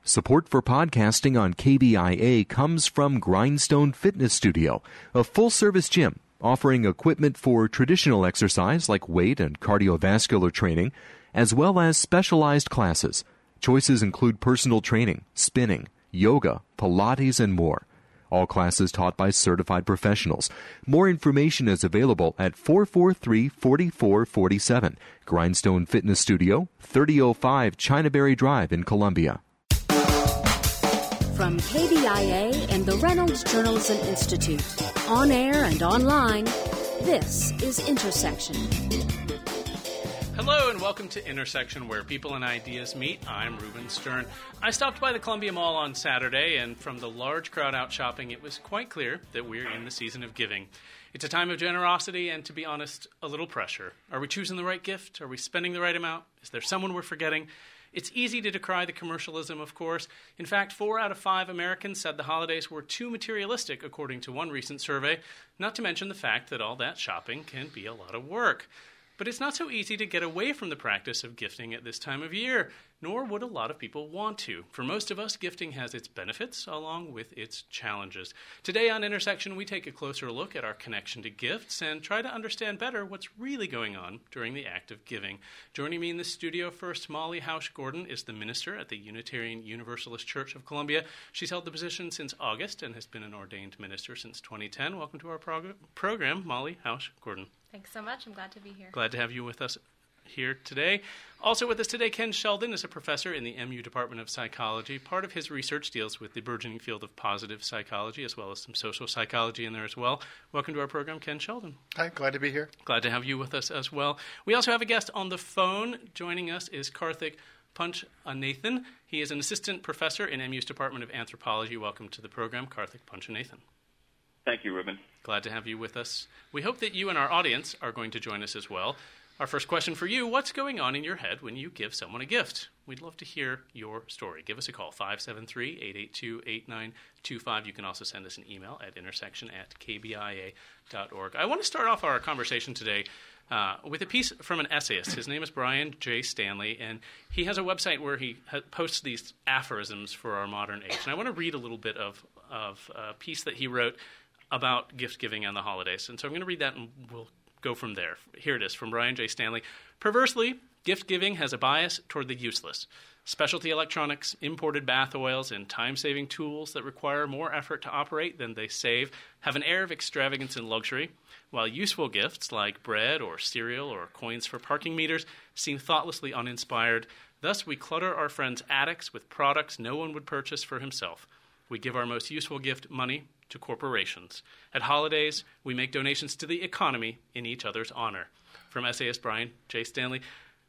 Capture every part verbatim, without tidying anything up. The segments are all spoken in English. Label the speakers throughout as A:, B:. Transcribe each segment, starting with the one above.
A: Support for podcasting on K B I A comes from Grindstone Fitness Studio, a full-service gym offering equipment for traditional exercise like weight and cardiovascular training, as well as specialized classes. Choices include personal training, spinning, yoga, Pilates, and more. All classes taught by certified professionals. More information is available at four four three, four four four seven. Grindstone Fitness Studio, thirty oh five Chinaberry Drive in Columbia.
B: From K B I A and the Reynolds Journalism Institute, on air and online, this is Intersection.
C: Hello and welcome to Intersection, where people and ideas meet. I'm Reuben Stern. I stopped by the Columbia Mall on Saturday, and from the large crowd out shopping, it was quite clear that we're in the season of giving. It's a time of generosity and, to be honest, a little pressure. Are we choosing the right gift? Are we spending the right amount? Is there someone we're forgetting? It's easy to decry the commercialism, of course. In fact, four out of five Americans said the holidays were too materialistic, according to one recent survey, not to mention the fact that all that shopping can be a lot of work. But it's not so easy to get away from the practice of gifting at this time of year, nor would a lot of people want to. For most of us, gifting has its benefits along with its challenges. Today on Intersection, we take a closer look at our connection to gifts and try to understand better what's really going on during the act of giving. Joining me in the studio first, Molly Hausch-Gordon is the minister at the Unitarian Universalist Church of Columbia. She's held the position since August and has been an ordained minister since twenty ten. Welcome to our prog- program, Molly Hausch-Gordon.
D: Thanks so much. I'm glad to be here.
C: Glad to have you with us here today. Also with us today, Ken Sheldon is a professor in the M U Department of Psychology. Part of his research deals with the burgeoning field of positive psychology, as well as some social psychology in there as well. Welcome to our program, Ken Sheldon.
E: Hi, glad to be here.
C: Glad to have you with us as well. We also have a guest on the phone. Joining us is Karthik Punchanathan. He is an assistant professor in M U's Department of Anthropology. Welcome to the program, Karthik Punchanathan.
F: Thank you, Reuben.
C: Glad to have you with us. We hope that you and our audience are going to join us as well. Our first question for you, what's going on in your head when you give someone a gift? We'd love to hear your story. Give us a call, five seven three, eight eight two, eight nine two five. You can also send us an email at intersection at k b i a dot org. I want to start off our conversation today uh, with a piece from an essayist. His name is Brian J. Stanley, and he has a website where he ha- posts these aphorisms for our modern age. And I want to read a little bit of, of a piece that he wrote about gift giving and the holidays. And so I'm going to read that and we'll go from there. Here it is from Brian J. Stanley. Perversely, gift giving has a bias toward the useless. Specialty electronics, imported bath oils, and time-saving tools that require more effort to operate than they save have an air of extravagance and luxury, while useful gifts like bread or cereal or coins for parking meters seem thoughtlessly uninspired. Thus, we clutter our friends' attics with products no one would purchase for himself. We give our most useful gift, money, to corporations. At holidays, we make donations to the economy in each other's honor. From essayist Brian J. Stanley.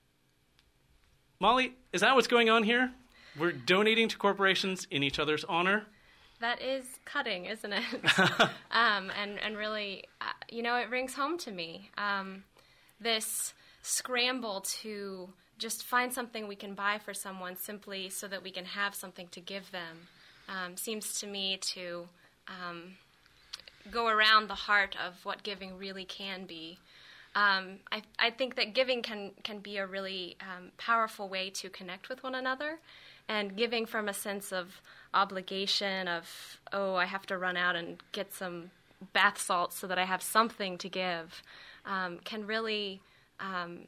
C: Molly, is that what's going on here? We're donating to corporations in each other's honor?
D: That is cutting, isn't it? um, and, and really, uh, you know, it rings home to me. Um, this scramble to just find something we can buy for someone simply so that we can have something to give them um, seems to me to Um, go around the heart of what giving really can be. Um, I, I think that giving can, can be a really um, powerful way to connect with one another, and giving from a sense of obligation of, oh, I have to run out and get some bath salts so that I have something to give, um, can really um,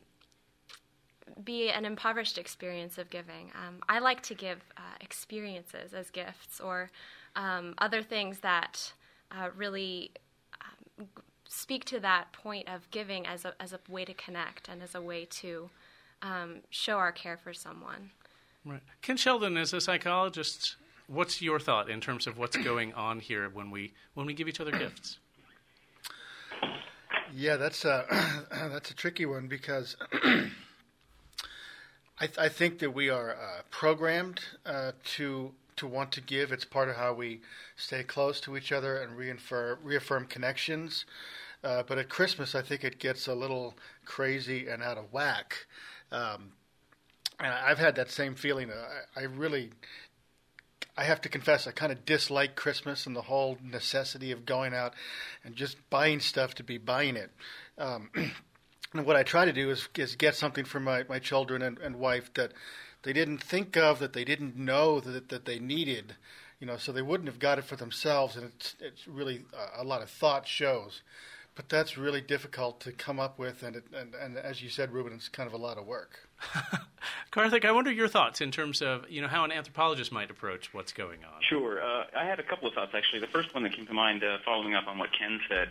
D: be an impoverished experience of giving. Um, I like to give uh, experiences as gifts, or Um, other things that uh, really um, speak to that point of giving as a as a way to connect and as a way to um, show our care for someone.
C: Right. Ken Sheldon, as a psychologist, what's your thought in terms of what's going on here when we when we give each other gifts?
E: Yeah, that's a that's a tricky one because I, th- I think that we are uh, programmed uh, to. to want to give. It's part of how we stay close to each other and reaffirm, reaffirm connections. Uh, but at Christmas, I think it gets a little crazy and out of whack. Um, and I've had that same feeling. I, I really, I have to confess, I kind of dislike Christmas and the whole necessity of going out and just buying stuff to be buying it. Um, and what I try to do is, is get something for my, my children and, and wife that they didn't think of, that they didn't know that that they needed, you know, so they wouldn't have got it for themselves. And it's it's really uh, a lot of thought shows, but that's really difficult to come up with. And it, and and as you said, Ruben, it's kind of a lot of work.
C: Karthik, I wonder your thoughts in terms of, you know, how an anthropologist might approach what's going on.
F: Sure. Uh, I had a couple of thoughts, actually. The first one that came to mind, uh, following up on what Ken said,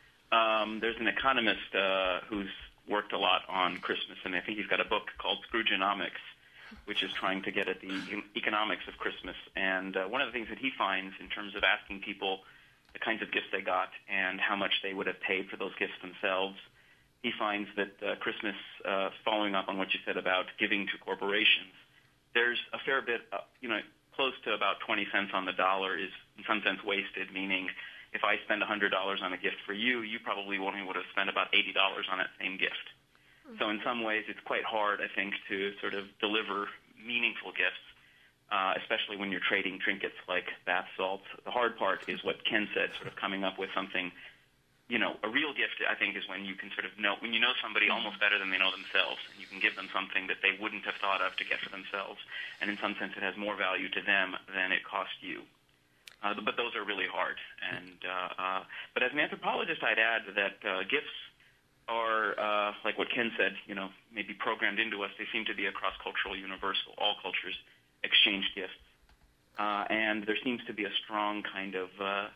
F: um, there's an economist uh, who's worked a lot on Christmas, and I think he's got a book called Scroogeonomics, which is trying to get at the economics of Christmas. And uh, one of the things that he finds in terms of asking people the kinds of gifts they got and how much they would have paid for those gifts themselves, he finds that uh, Christmas, uh, following up on what you said about giving to corporations, there's a fair bit, uh, you know, close to about twenty cents on the dollar is in some sense wasted, meaning if I spend one hundred dollars on a gift for you, you probably only would have spent about eighty dollars on that same gift. Mm-hmm. So in some ways it's quite hard, I think, to sort of deliver meaningful gifts, uh, especially when you're trading trinkets like bath salts. The hard part is what Ken said, sort of coming up with something. You know, a real gift, I think, is when you can sort of know, when you know somebody almost better than they know themselves, and you can give them something that they wouldn't have thought of to get for themselves, and in some sense it has more value to them than it cost you. Uh, but those are really hard. And uh, uh, but as an anthropologist, I'd add that uh, gifts are, uh, like what Ken said, you know, maybe programmed into us. They seem to be a cross-cultural universal. All cultures exchange gifts. Uh, and there seems to be a strong kind of uh,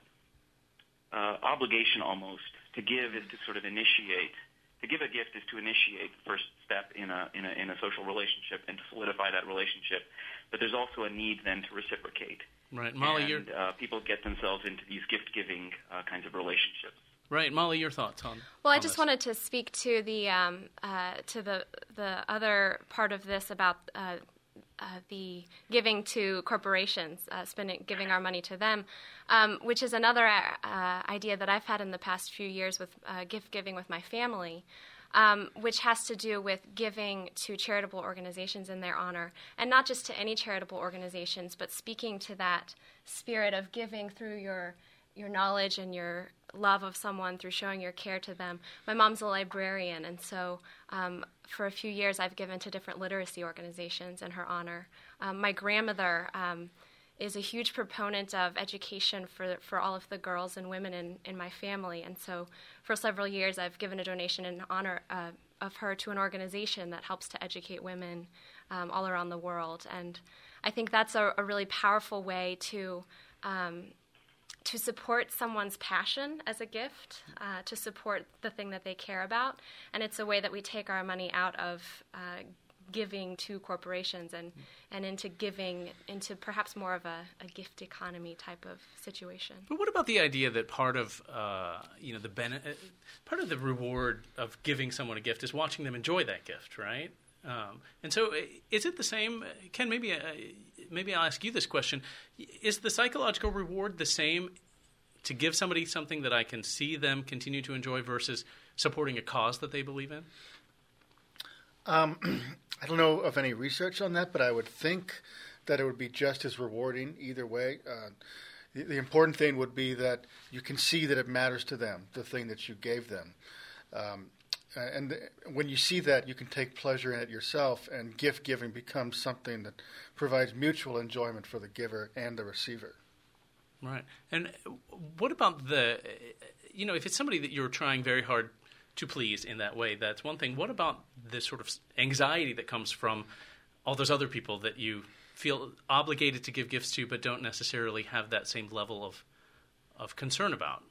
F: uh, obligation almost to give is to sort of initiate. To give a gift is to initiate the first step in a, in a in a social relationship and to solidify that relationship. But there's also a need then to reciprocate.
C: Right, Molly,
F: and
C: you're...
F: uh, people get themselves into these gift-giving uh, kinds of relationships.
C: Right, Molly, your thoughts on?
D: Well,
C: on
D: I just
C: this.
D: wanted to speak to the um, uh, to the the other part of this about uh, uh, the giving to corporations, uh, spending giving our money to them, um, which is another uh, idea that I've had in the past few years with uh, gift giving with my family. Um, which has to do with giving to charitable organizations in their honor, and not just to any charitable organizations, but speaking to that spirit of giving through your your knowledge and your love of someone, through showing your care to them. My mom's a librarian, and so um, for a few years I've given to different literacy organizations in her honor. Um, my grandmother um, is a huge proponent of education for for all of the girls and women in, in my family. And so for several years I've given a donation in honor uh, of her to an organization that helps to educate women um, all around the world. And I think that's a, a really powerful way to um, to support someone's passion as a gift, uh, to support the thing that they care about. And it's a way that we take our money out of uh, giving to corporations and, and into giving into perhaps more of a, a gift economy type of situation.
C: But what about the idea that part of uh, you know the bene- part of the reward of giving someone a gift is watching them enjoy that gift, right? Um, and so, is it the same? Ken, maybe uh, maybe I'll ask you this question: is the psychological reward the same to give somebody something that I can see them continue to enjoy versus supporting a cause that they believe in?
E: Um, I don't know of any research on that, but I would think that it would be just as rewarding either way. Uh, the, the important thing would be that you can see that it matters to them, the thing that you gave them. Um, and th- when you see that, you can take pleasure in it yourself, and gift giving becomes something that provides mutual enjoyment for the giver and the receiver.
C: Right. And what about the, you know, if it's somebody that you're trying very hard to please in that way, that's one thing. What about this sort of anxiety that comes from all those other people that you feel obligated to give gifts to but don't necessarily have that same level of of concern about?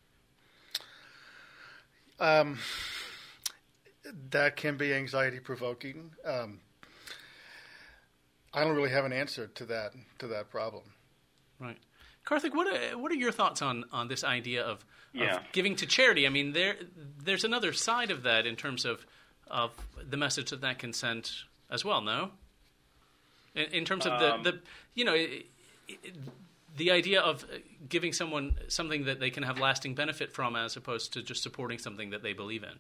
E: Um, that can be anxiety-provoking. Um, I don't really have an answer to that to that problem.
C: Right. Karthik, what are, what are your thoughts on, on this idea of,
F: yeah.
C: of giving to charity? I mean, there there's another side of that in terms of of the message that that can send as well, no? In, in terms of the, um, the you know, it, it, the idea of giving someone something that they can have lasting benefit from as opposed to just supporting something that they believe in.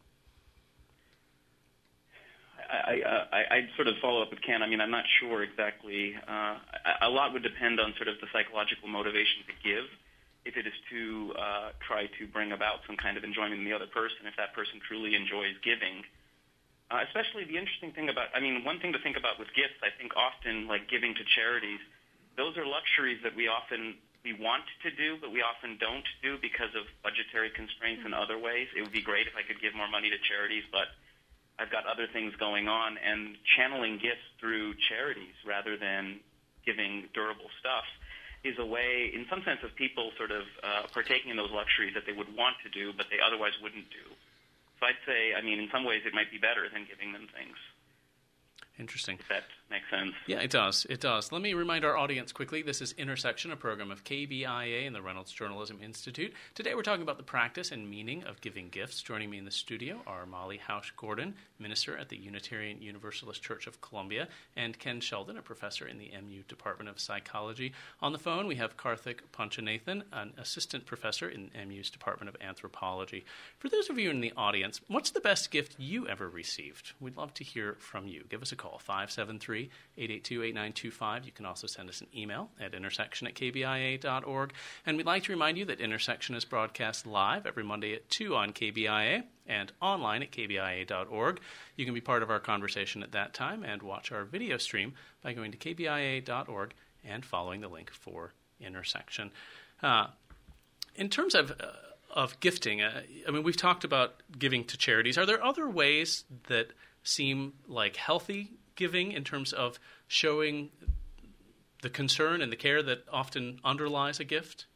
F: I, I, I'd sort of follow up with Ken. I mean, I'm not sure exactly. Uh, a lot would depend on sort of the psychological motivation to give. If it is to uh, try to bring about some kind of enjoyment in the other person, if that person truly enjoys giving, Uh, especially the interesting thing about, I mean, one thing to think about with gifts, I think often, like giving to charities, those are luxuries that we often, we want to do, but we often don't do because of budgetary constraints and other ways. It would be great if I could give more money to charities, but I've got other things going on, and channeling gifts through charities rather than giving durable stuff is a way, in some sense, of people sort of uh, partaking in those luxuries that they would want to do, but they otherwise wouldn't do. So I'd say, I mean, in some ways it might be better than giving them things.
C: Interesting.
F: If that makes sense.
C: Yeah, it does. It does. Let me remind our audience quickly, this is Intersection, a program of K B I A and the Reynolds Journalism Institute. Today we're talking about the practice and meaning of giving gifts. Joining me in the studio are Molly Hausch-Gordon, minister at the Unitarian Universalist Church of Columbia, and Ken Sheldon, a professor in the M U Department of Psychology. On the phone we have Karthik Panchanathan, an assistant professor in M U's Department of Anthropology. For those of you in the audience, what's the best gift you ever received? We'd love to hear from you. Give us a call, five seven three, eight eight two, eight nine two five. You can also send us an email at intersection at k b i a dot org. And we'd like to remind you that Intersection is broadcast live every Monday at two on K B I A and online at k b i a dot org. You can be part of our conversation at that time and watch our video stream by going to k b i a dot org and following the link for Intersection. Uh, in terms of uh, of gifting, uh, I mean, we've talked about giving to charities. Are there other ways that seem like healthy giving in terms of showing the concern and the care that often underlies a gift?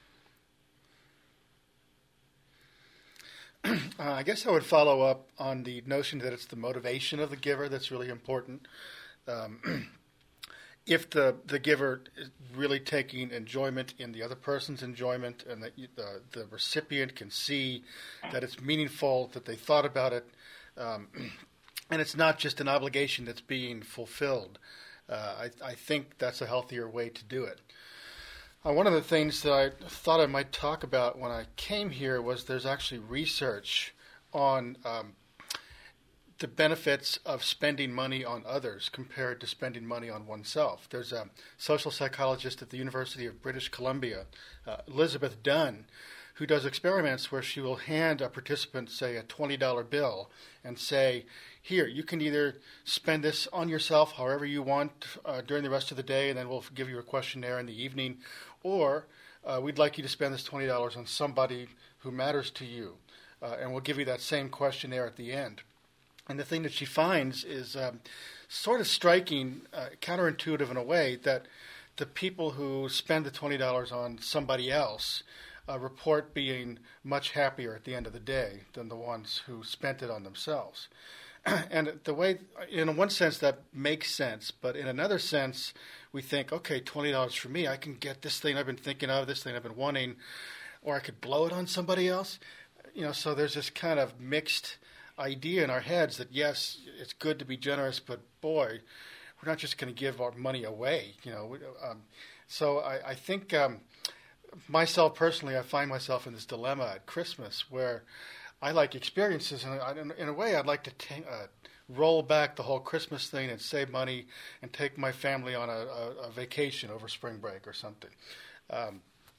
E: Uh, I guess I would follow up on the notion that it's the motivation of the giver that's really important. Um, if the, the giver is really taking enjoyment in the other person's enjoyment, and that you, the, the recipient can see that it's meaningful, that they thought about it, um, and it's not just an obligation that's being fulfilled, uh, I, I think that's a healthier way to do it. Uh, one of the things that I thought I might talk about when I came here was there's actually research on um, the benefits of spending money on others compared to spending money on oneself. There's a social psychologist at the University of British Columbia, uh, Elizabeth Dunn, who does experiments where she will hand a participant, say, a twenty dollar bill and say, here, you can either spend this on yourself however you want uh, during the rest of the day, and then we'll give you a questionnaire in the evening, or uh, we'd like you to spend this twenty dollars on somebody who matters to you, uh, and we'll give you that same questionnaire at the end. And the thing that she finds is um, sort of striking, uh, counterintuitive in a way, that the people who spend the twenty dollars on somebody else uh, report being much happier at the end of the day than the ones who spent it on themselves. And the way, in one sense, that makes sense, but in another sense, we think, okay, twenty dollars for me, I can get this thing I've been thinking of, this thing I've been wanting, or I could blow it on somebody else. You know, so there's this kind of mixed idea in our heads that, yes, it's good to be generous, but boy, we're not just going to give our money away, you know. Um, so I, I think um, myself personally, I find myself in this dilemma at Christmas where I like experiences, and I, in a way I'd like to t- uh, roll back the whole Christmas thing and save money and take my family on a, a, a vacation over spring break or something. Um,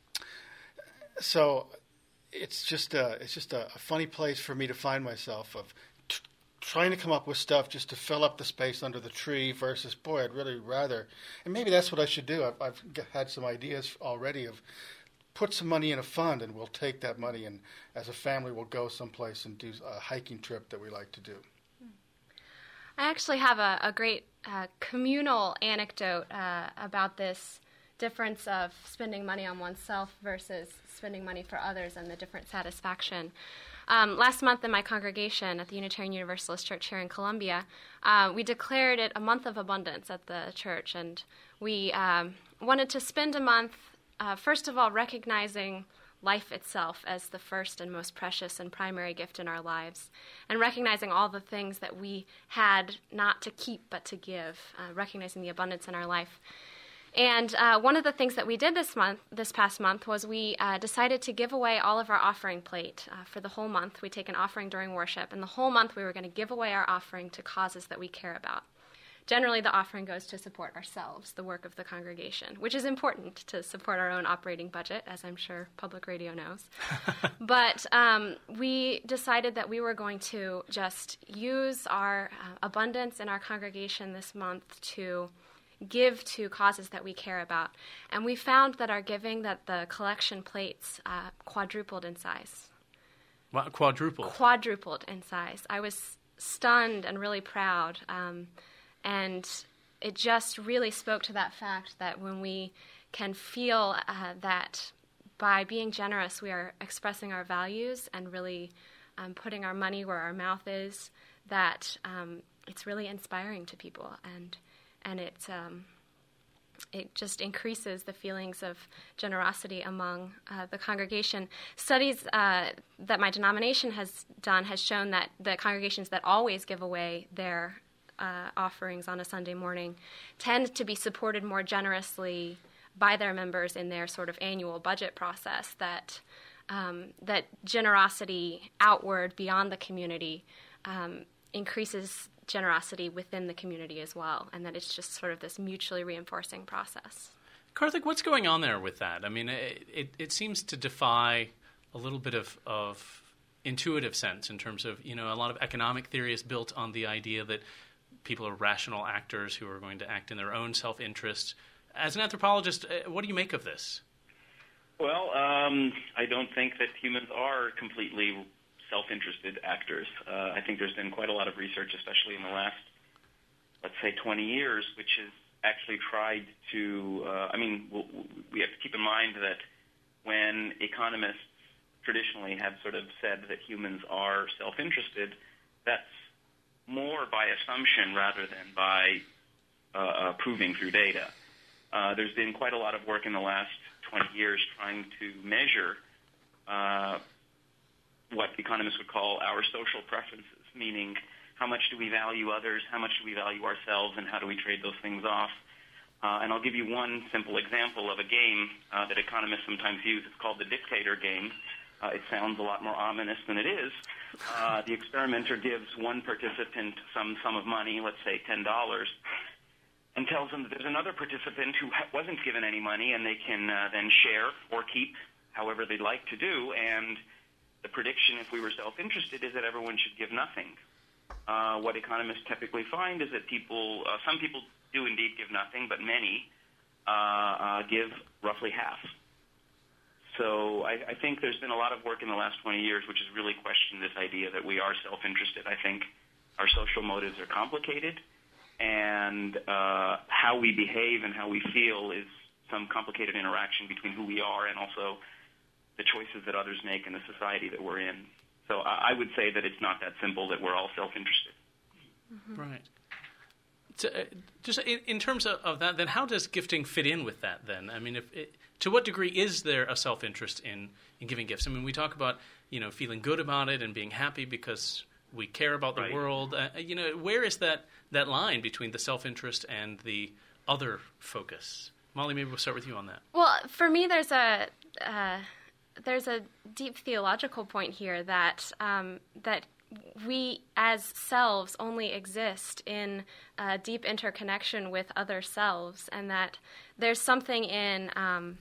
E: so it's just a, it's just a, a funny place for me to find myself of t- trying to come up with stuff just to fill up the space under the tree versus, boy, I'd really rather, and maybe that's what I should do. I've, I've had some ideas already of put some money in a fund, and we'll take that money and as a family we'll go someplace and do a hiking trip that we like to do.
D: I actually have a, a great uh, communal anecdote uh, about this difference of spending money on oneself versus spending money for others and the different satisfaction. Um, last month in my congregation at the Unitarian Universalist Church here in Columbia, uh, we declared it a month of abundance at the church, and we um, wanted to spend a month Uh, first of all, recognizing life itself as the first and most precious and primary gift in our lives, and recognizing all the things that we had not to keep but to give, uh, recognizing the abundance in our life. And uh, one of the things that we did this month, this past month, was we uh, decided to give away all of our offering plate uh, for the whole month. We take an offering during worship, and the whole month we were going to give away our offering to causes that we care about. generally the offering goes to support ourselves, the work of the congregation, which is important to support our own operating budget, as I'm sure public radio knows. But um, we decided that we were going to just use our uh, abundance in our congregation this month to give to causes that we care about. And we found that our giving, that the collection plates uh, quadrupled in size.
C: What, quadrupled?
D: Quadrupled in size. I was stunned and really proud. Um, and it just really spoke to that fact that when we can feel uh, that by being generous, we are expressing our values and really um, putting our money where our mouth is, that um, it's really inspiring to people. And And it um, it just increases the feelings of generosity among uh, the congregation. Studies uh, that my denomination has done has shown that the congregations that always give away their uh, offerings on a Sunday morning tend to be supported more generously by their members in their sort of annual budget process. That um, that generosity outward beyond the community um, increases generosity within the community as well, and that it's just sort of this mutually reinforcing process.
C: Karthik, what's going on there with that? I mean, it, it, it seems to defy a little bit of, of intuitive sense in terms of, you know, a lot of economic theory is built on the idea that people are rational actors who are going to act in their own self-interest. As an anthropologist, what do you make of this?
F: Well, um, I don't think that humans are completely self-interested actors. Uh, I think there's been quite a lot of research, especially in the last, let's say, twenty years, which has actually tried to, uh, I mean, we'll, we have to keep in mind that when economists traditionally have sort of said that humans are self-interested, that's more by assumption rather than by uh, uh, proving through data. Uh, there's been quite a lot of work in the last twenty years trying to measure uh, what economists would call our social preferences, meaning how much do we value others, how much do we value ourselves, and how do we trade those things off. Uh, and I'll give you one simple example of a game uh, that economists sometimes use. It's called the dictator game. Uh, it sounds a lot more ominous than it is. Uh, the experimenter gives one participant some sum of money, let's say ten dollars, and tells them that there's another participant who ha- wasn't given any money, and they can uh, then share or keep however they'd like to do. And the prediction, if we were self-interested, is that everyone should give nothing. Uh, what economists typically find is that people, uh, some people do indeed give nothing, but many uh, uh, give roughly half. So I, I think there's been a lot of work in the last twenty years which has really questioned this idea that we are self-interested. I think our social motives are complicated, and uh, how we behave and how we feel is some complicated interaction between who we are and also the choices that others make in the society that we're in. So I would say that it's not that simple, that we're all self-interested.
C: Mm-hmm. Right. So, uh, just in, in terms of, of that, then how does gifting fit in with that then? I mean, if it, to what degree is there a self-interest in, in giving gifts? I mean, we talk about, you know, feeling good about it and being happy because we care about the
F: right.
C: world. Uh, you know, where is that, that line between the self-interest and the other focus? Molly, maybe we'll start with you on that.
D: Well, for me, there's a... Uh, There's a deep theological point here that um, that we as selves only exist in uh, deep interconnection with other selves, and that there's something in um,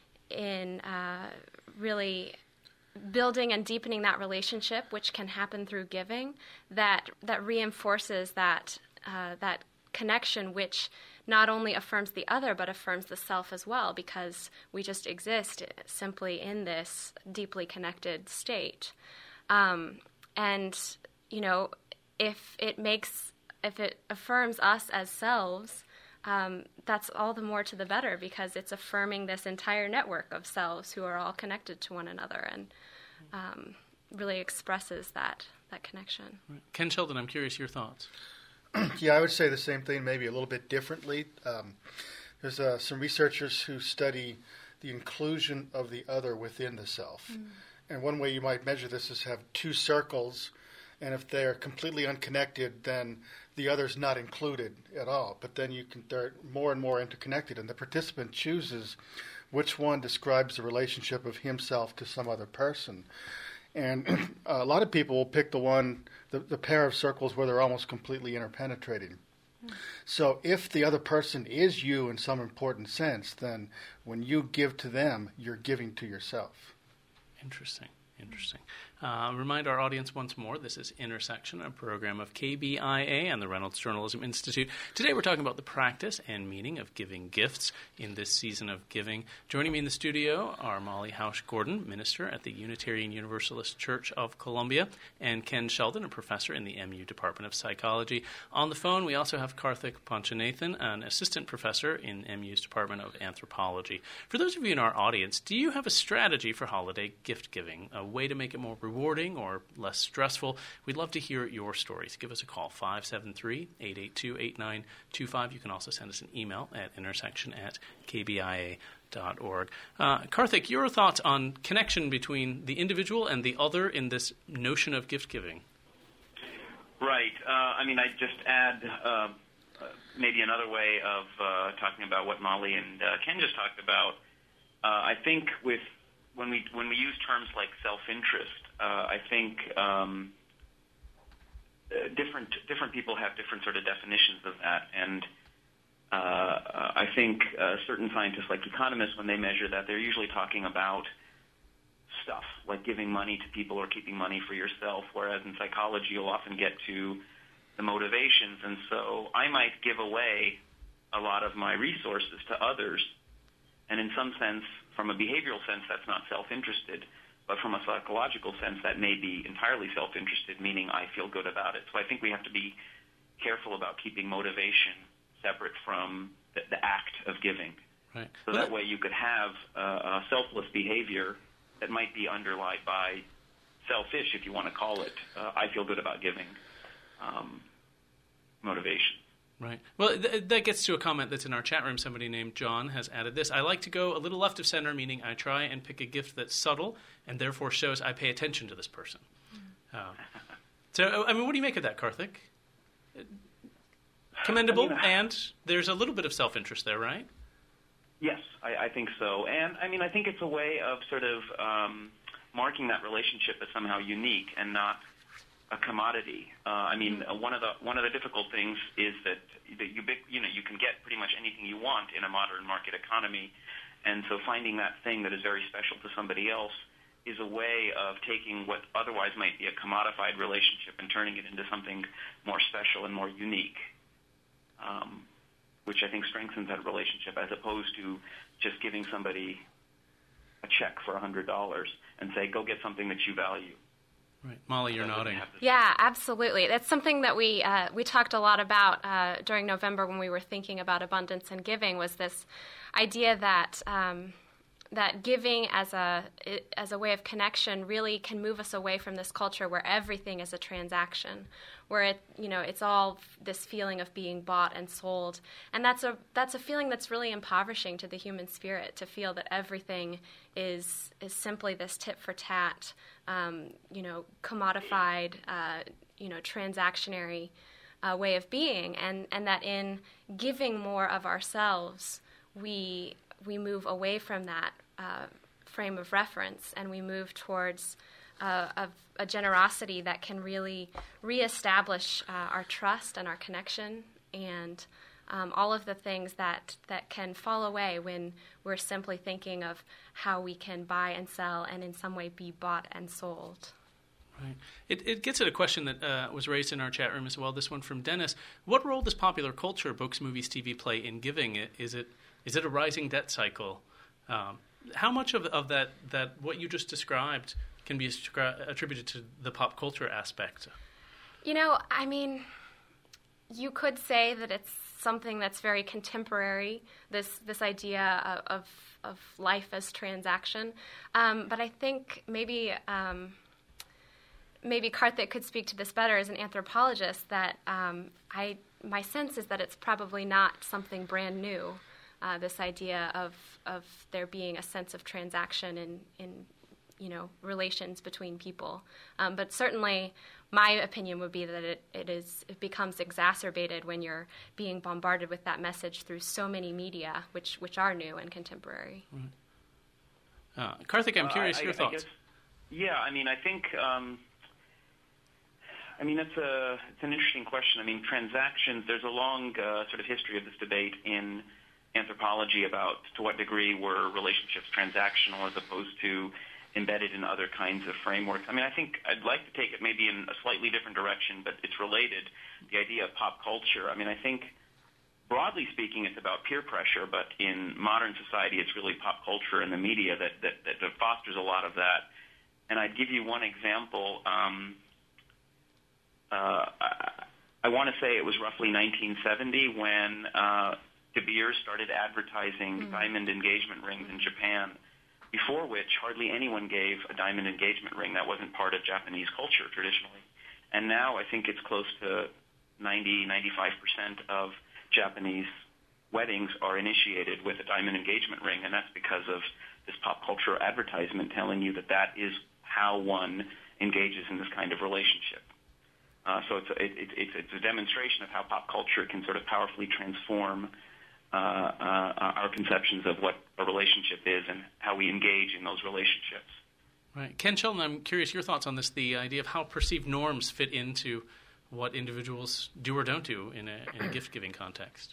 D: in uh, really building and deepening that relationship, which can happen through giving, that that reinforces that uh, that connection, which not only affirms the other, but affirms the self as well, because we just exist simply in this deeply connected state. Um, and, you know, if it makes, if it affirms us as selves, um, that's all the more to the better, because it's affirming this entire network of selves who are all connected to one another, and um, really expresses that, that connection.
C: Right. Ken Sheldon, I'm curious your thoughts.
E: Yeah, I would say the same thing, maybe a little bit differently. Um, there's uh, some researchers who study the inclusion of the other within the self. Mm. And one way you might measure this is have two circles, and if they're completely unconnected, then the other's not included at all. But then you can, they're more and more interconnected, and the participant chooses which one describes the relationship of himself to some other person. And a lot of people will pick the one, the, the pair of circles where they're almost completely interpenetrating. So if the other person is you in some important sense, then when you give to them, you're giving to yourself.
C: Interesting. Interesting. Uh, remind our audience once more, this is Intersection, a program of K B I A and the Reynolds Journalism Institute. Today we're talking about the practice and meaning of giving gifts in this season of giving. Joining me in the studio are Molly Hausch-Gordon, minister at the Unitarian Universalist Church of Columbia, and Ken Sheldon, a professor in the M U Department of Psychology. On the phone, we also have Karthik Panchanathan, an assistant professor in M U's Department of Anthropology. For those of you in our audience, do you have a strategy for holiday gift giving, a way to make it more rewarding or less stressful? We'd love to hear your stories. Give us a call, five seven three, eight eight two, eight nine two five. You can also send us an email at intersection at k b i a dot org. Uh, Karthik, your thoughts on connection between the individual and the other in this notion of gift giving?
F: Right. Uh, I mean, I'd just add uh, uh, maybe another way of uh, talking about what Molly and uh, Ken just talked about. Uh, I think with when we when we use terms like self-interest, Uh, I think um, uh, different different people have different sort of definitions of that, and uh, I think uh, certain scientists, like economists, when they measure that, they're usually talking about stuff like giving money to people or keeping money for yourself. Whereas in psychology, you'll often get to the motivations, and so I might give away a lot of my resources to others, and in some sense, from a behavioral sense, that's not self-interested. But from a psychological sense, that may be entirely self-interested, meaning I feel good about it. So I think we have to be careful about keeping motivation separate from the, the act of giving.
C: Right.
F: So that way you could have uh, a selfless behavior that might be underlined by selfish, if you want to call it, uh, I feel good about giving um, motivation.
C: Right. Well, th- that gets to a comment that's in our chat room. Somebody named John has added this. I like to go a little left of center, meaning I try and pick a gift that's subtle and therefore shows I pay attention to this person. Mm. Uh, so, I mean, what do you make of that, Karthik? Commendable, I mean, and there's a little bit of self-interest there, right?
F: Yes, I, I think so. And, I mean, I think it's a way of sort of um, marking that relationship as somehow unique and not a commodity. Uh, I mean, uh, one of the one of the difficult things is that, that you you know you can get pretty much anything you want in a modern market economy, and so finding that thing that is very special to somebody else is a way of taking what otherwise might be a commodified relationship and turning it into something more special and more unique, um, which I think strengthens that relationship as opposed to just giving somebody a check for one hundred dollars and say, go get something that you value.
C: Right. Molly, you're nodding.
D: Yeah, absolutely. That's something that we uh, we talked a lot about uh, during November when we were thinking about abundance and giving, was this idea that um, that giving as a as a way of connection really can move us away from this culture where everything is a transaction, where it you know it's all this feeling of being bought and sold, and that's a that's a feeling that's really impoverishing to the human spirit, to feel that everything is is simply this tit for tat, um, you know, commodified, uh, you know, transactionary uh, way of being, and and that in giving more of ourselves, we we move away from that uh, frame of reference, and we move towards uh, a, a generosity that can really reestablish uh, our trust and our connection, and um, all of the things that, that can fall away when we're simply thinking of how we can buy and sell and in some way be bought and sold.
C: Right. It, it gets at a question that uh, was raised in our chat room as well, this one from Dennis. What role does popular culture, books, movies, T V play in giving? Is it is it a rising debt cycle? Um, how much of, of that, that what you just described can be attributed to the pop culture aspect?
D: You know, I mean, you could say that it's something that's very contemporary, this this idea of, of, of life as transaction. Um, but I think maybe... Um, Maybe Karthik could speak to this better as an anthropologist, that um, I my sense is that it's probably not something brand new, uh, this idea of of there being a sense of transaction in, in you know, relations between people. Um, but certainly my opinion would be that it, it is it becomes exacerbated when you're being bombarded with that message through so many media, which, which are new and contemporary.
C: Right. Uh, Karthik, I'm curious,
F: uh, I,
C: your
F: I
C: thoughts.
F: Guess, yeah, I mean, I think... Um, I mean, that's a it's an interesting question. I mean, transactions, there's a long uh, sort of history of this debate in anthropology about to what degree were relationships transactional as opposed to embedded in other kinds of frameworks. I mean, I think I'd like to take it maybe in a slightly different direction, but it's related, the idea of pop culture. I mean, I think broadly speaking, it's about peer pressure, but in modern society, it's really pop culture and the media that, that, that fosters a lot of that. And I'd give you one example. Um, uh, I, I want to say it was roughly nineteen seventy when uh, De Beers started advertising mm-hmm. diamond engagement rings in Japan, before which hardly anyone gave a diamond engagement ring. That wasn't part of Japanese culture traditionally. And now I think it's close to ninety, ninety-five percent of Japanese weddings are initiated with a diamond engagement ring, and that's because of this pop culture advertisement telling you that that is how one engages in this kind of relationship. Uh, so it's a, it, it, it's a demonstration of how pop culture can sort of powerfully transform uh, uh, our conceptions of what a relationship is and how we engage in those relationships.
C: Right. Ken Sheldon, I'm curious your thoughts on this, the idea of how perceived norms fit into what individuals do or don't do in a, in a gift-giving context.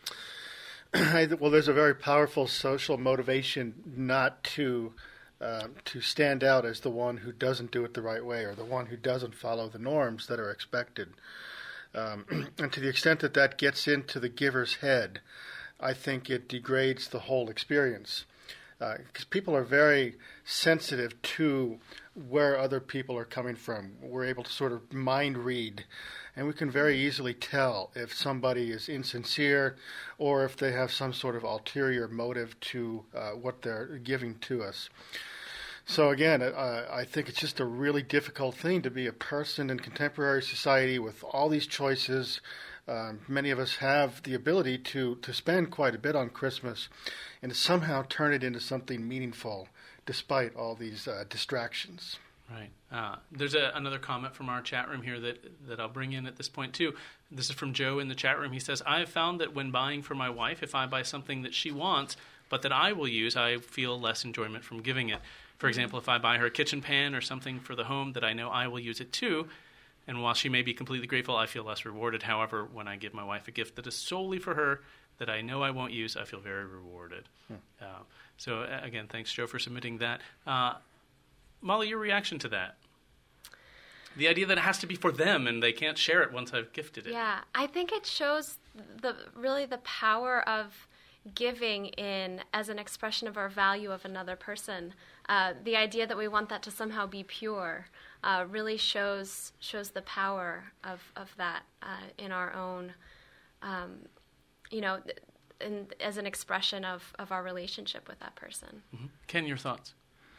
E: Well, there's a very powerful social motivation not to uh, to stand out as the one who doesn't do it the right way or the one who doesn't follow the norms that are expected. Um, and to the extent that that gets into the giver's head, I think it degrades the whole experience. Because uh, people are very sensitive to where other people are coming from. We're able to sort of mind read, and we can very easily tell if somebody is insincere or if they have some sort of ulterior motive to uh, what they're giving to us. So again, uh, I think it's just a really difficult thing to be a person in contemporary society with all these choices. Um, many of us have the ability to, to spend quite a bit on Christmas and to somehow turn it into something meaningful despite all these uh, distractions.
C: Right. Uh, there's a, another comment from our chat room here that, that I'll bring in at this point, too. This is from Joe in the chat room. He says, I have found that when buying for my wife, if I buy something that she wants but that I will use, I feel less enjoyment from giving it. For example, if I buy her a kitchen pan or something for the home that I know I will use it too, and while she may be completely grateful, I feel less rewarded. However, when I give my wife a gift that is solely for her, that I know I won't use, I feel very rewarded. Hmm. Uh, so, uh, again, thanks, Joe, for submitting that. Uh, Molly, your reaction to that? The idea that it has to be for them and they can't share it once I've gifted it.
D: Yeah, I think it shows the really the power of giving in as an expression of our value of another person. Uh, the idea that we want that to somehow be pure uh, really shows shows the power of, of that uh, in our own, um, you know, in, as an expression of, of our relationship with that person.
C: Mm-hmm. Ken, your thoughts?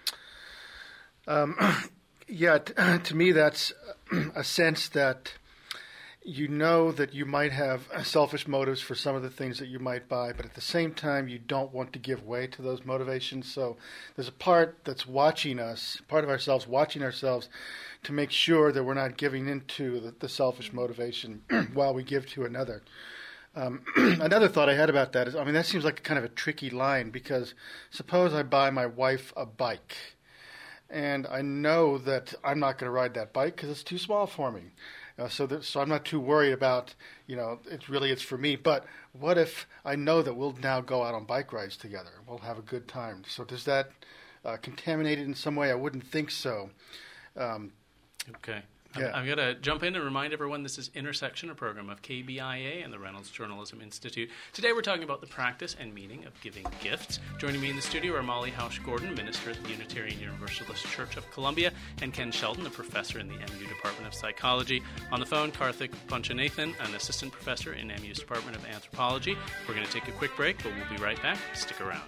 E: Um, yeah, t- to me that's a sense that you know that you might have selfish motives for some of the things that you might buy, but at the same time, you don't want to give way to those motivations. So there's a part that's watching us, part of ourselves watching ourselves to make sure that we're not giving into the, the selfish motivation while we give to another. Um, another thought I had about that is, I mean, that seems like kind of a tricky line because suppose I buy my wife a bike, and I know that I'm not going to ride that bike because it's too small for me. Uh, so, that, so I'm not too worried about, you know, it's really it's for me. But what if I know that we'll now go out on bike rides together? We'll have a good time. So does that uh, contaminate it in some way? I wouldn't think so. Um,
C: okay.
E: Yeah.
C: I've got to jump in and remind everyone this is Intersection, a program of K B I A and the Reynolds Journalism Institute. Today we're talking about the practice and meaning of giving gifts. Joining me in the studio are Molly Hausch-Gordon, minister at the Unitarian Universalist Church of Columbia, and Ken Sheldon, a professor in the M U Department of Psychology. On the phone, Karthik Panchanathan, an assistant professor in M U's Department of Anthropology. We're going to take a quick break, but we'll be right back. Stick around.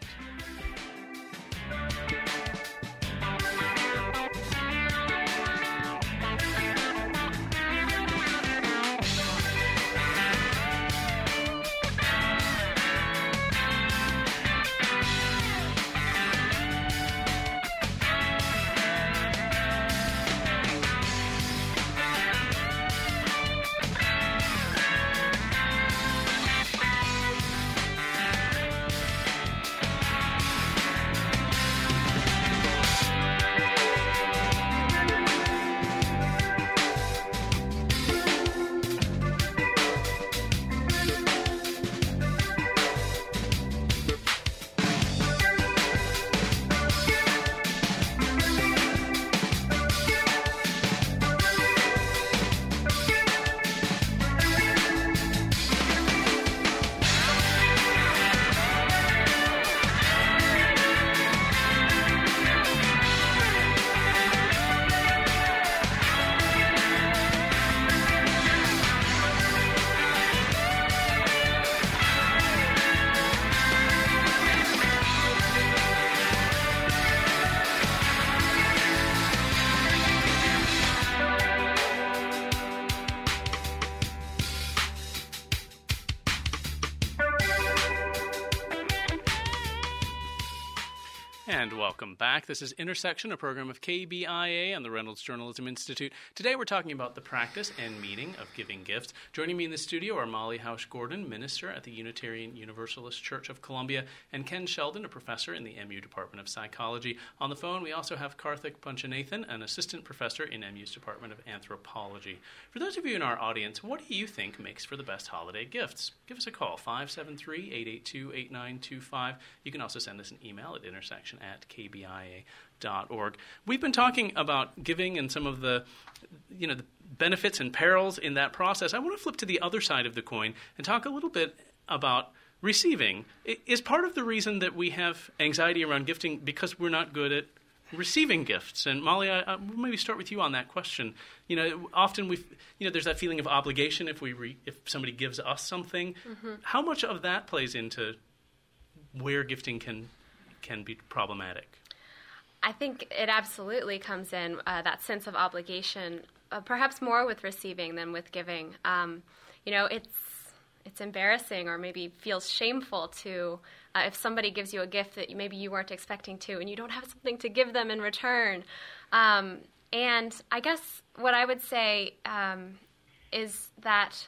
C: And welcome back. This is Intersection, a program of K B I A and the Reynolds Journalism Institute. Today we're talking about the practice and meaning of giving gifts. Joining me in the studio are Molly Hausch-Gordon, minister at the Unitarian Universalist Church of Columbia, and Ken Sheldon, a professor in the M U Department of Psychology. On the phone, we also have Karthik Punchanathan, an assistant professor in M U's Department of Anthropology. For those of you in our audience, what do you think makes for the best holiday gifts? Give us a call, five seven three, eight eight two, eight nine two five. You can also send us an email at intersection at k b i a dot org. We've been talking about giving and some of the, you know, the benefits and perils in that process. I want to flip to the other side of the coin and talk a little bit about receiving. Is part of the reason that we have anxiety around gifting because we're not good at receiving gifts? And Molly, I, I we'll maybe start with you on that question. You know, often we, you know, there's that feeling of obligation if we re, if somebody gives us something. Mm-hmm. How much of that plays into where gifting can can be problematic?
D: I think it absolutely comes in, uh, that sense of obligation, uh, perhaps more with receiving than with giving. Um, you know, it's it's embarrassing or maybe feels shameful to, uh, if somebody gives you a gift that maybe you weren't expecting to and you don't have something to give them in return. Um, and I guess what I would say um, is that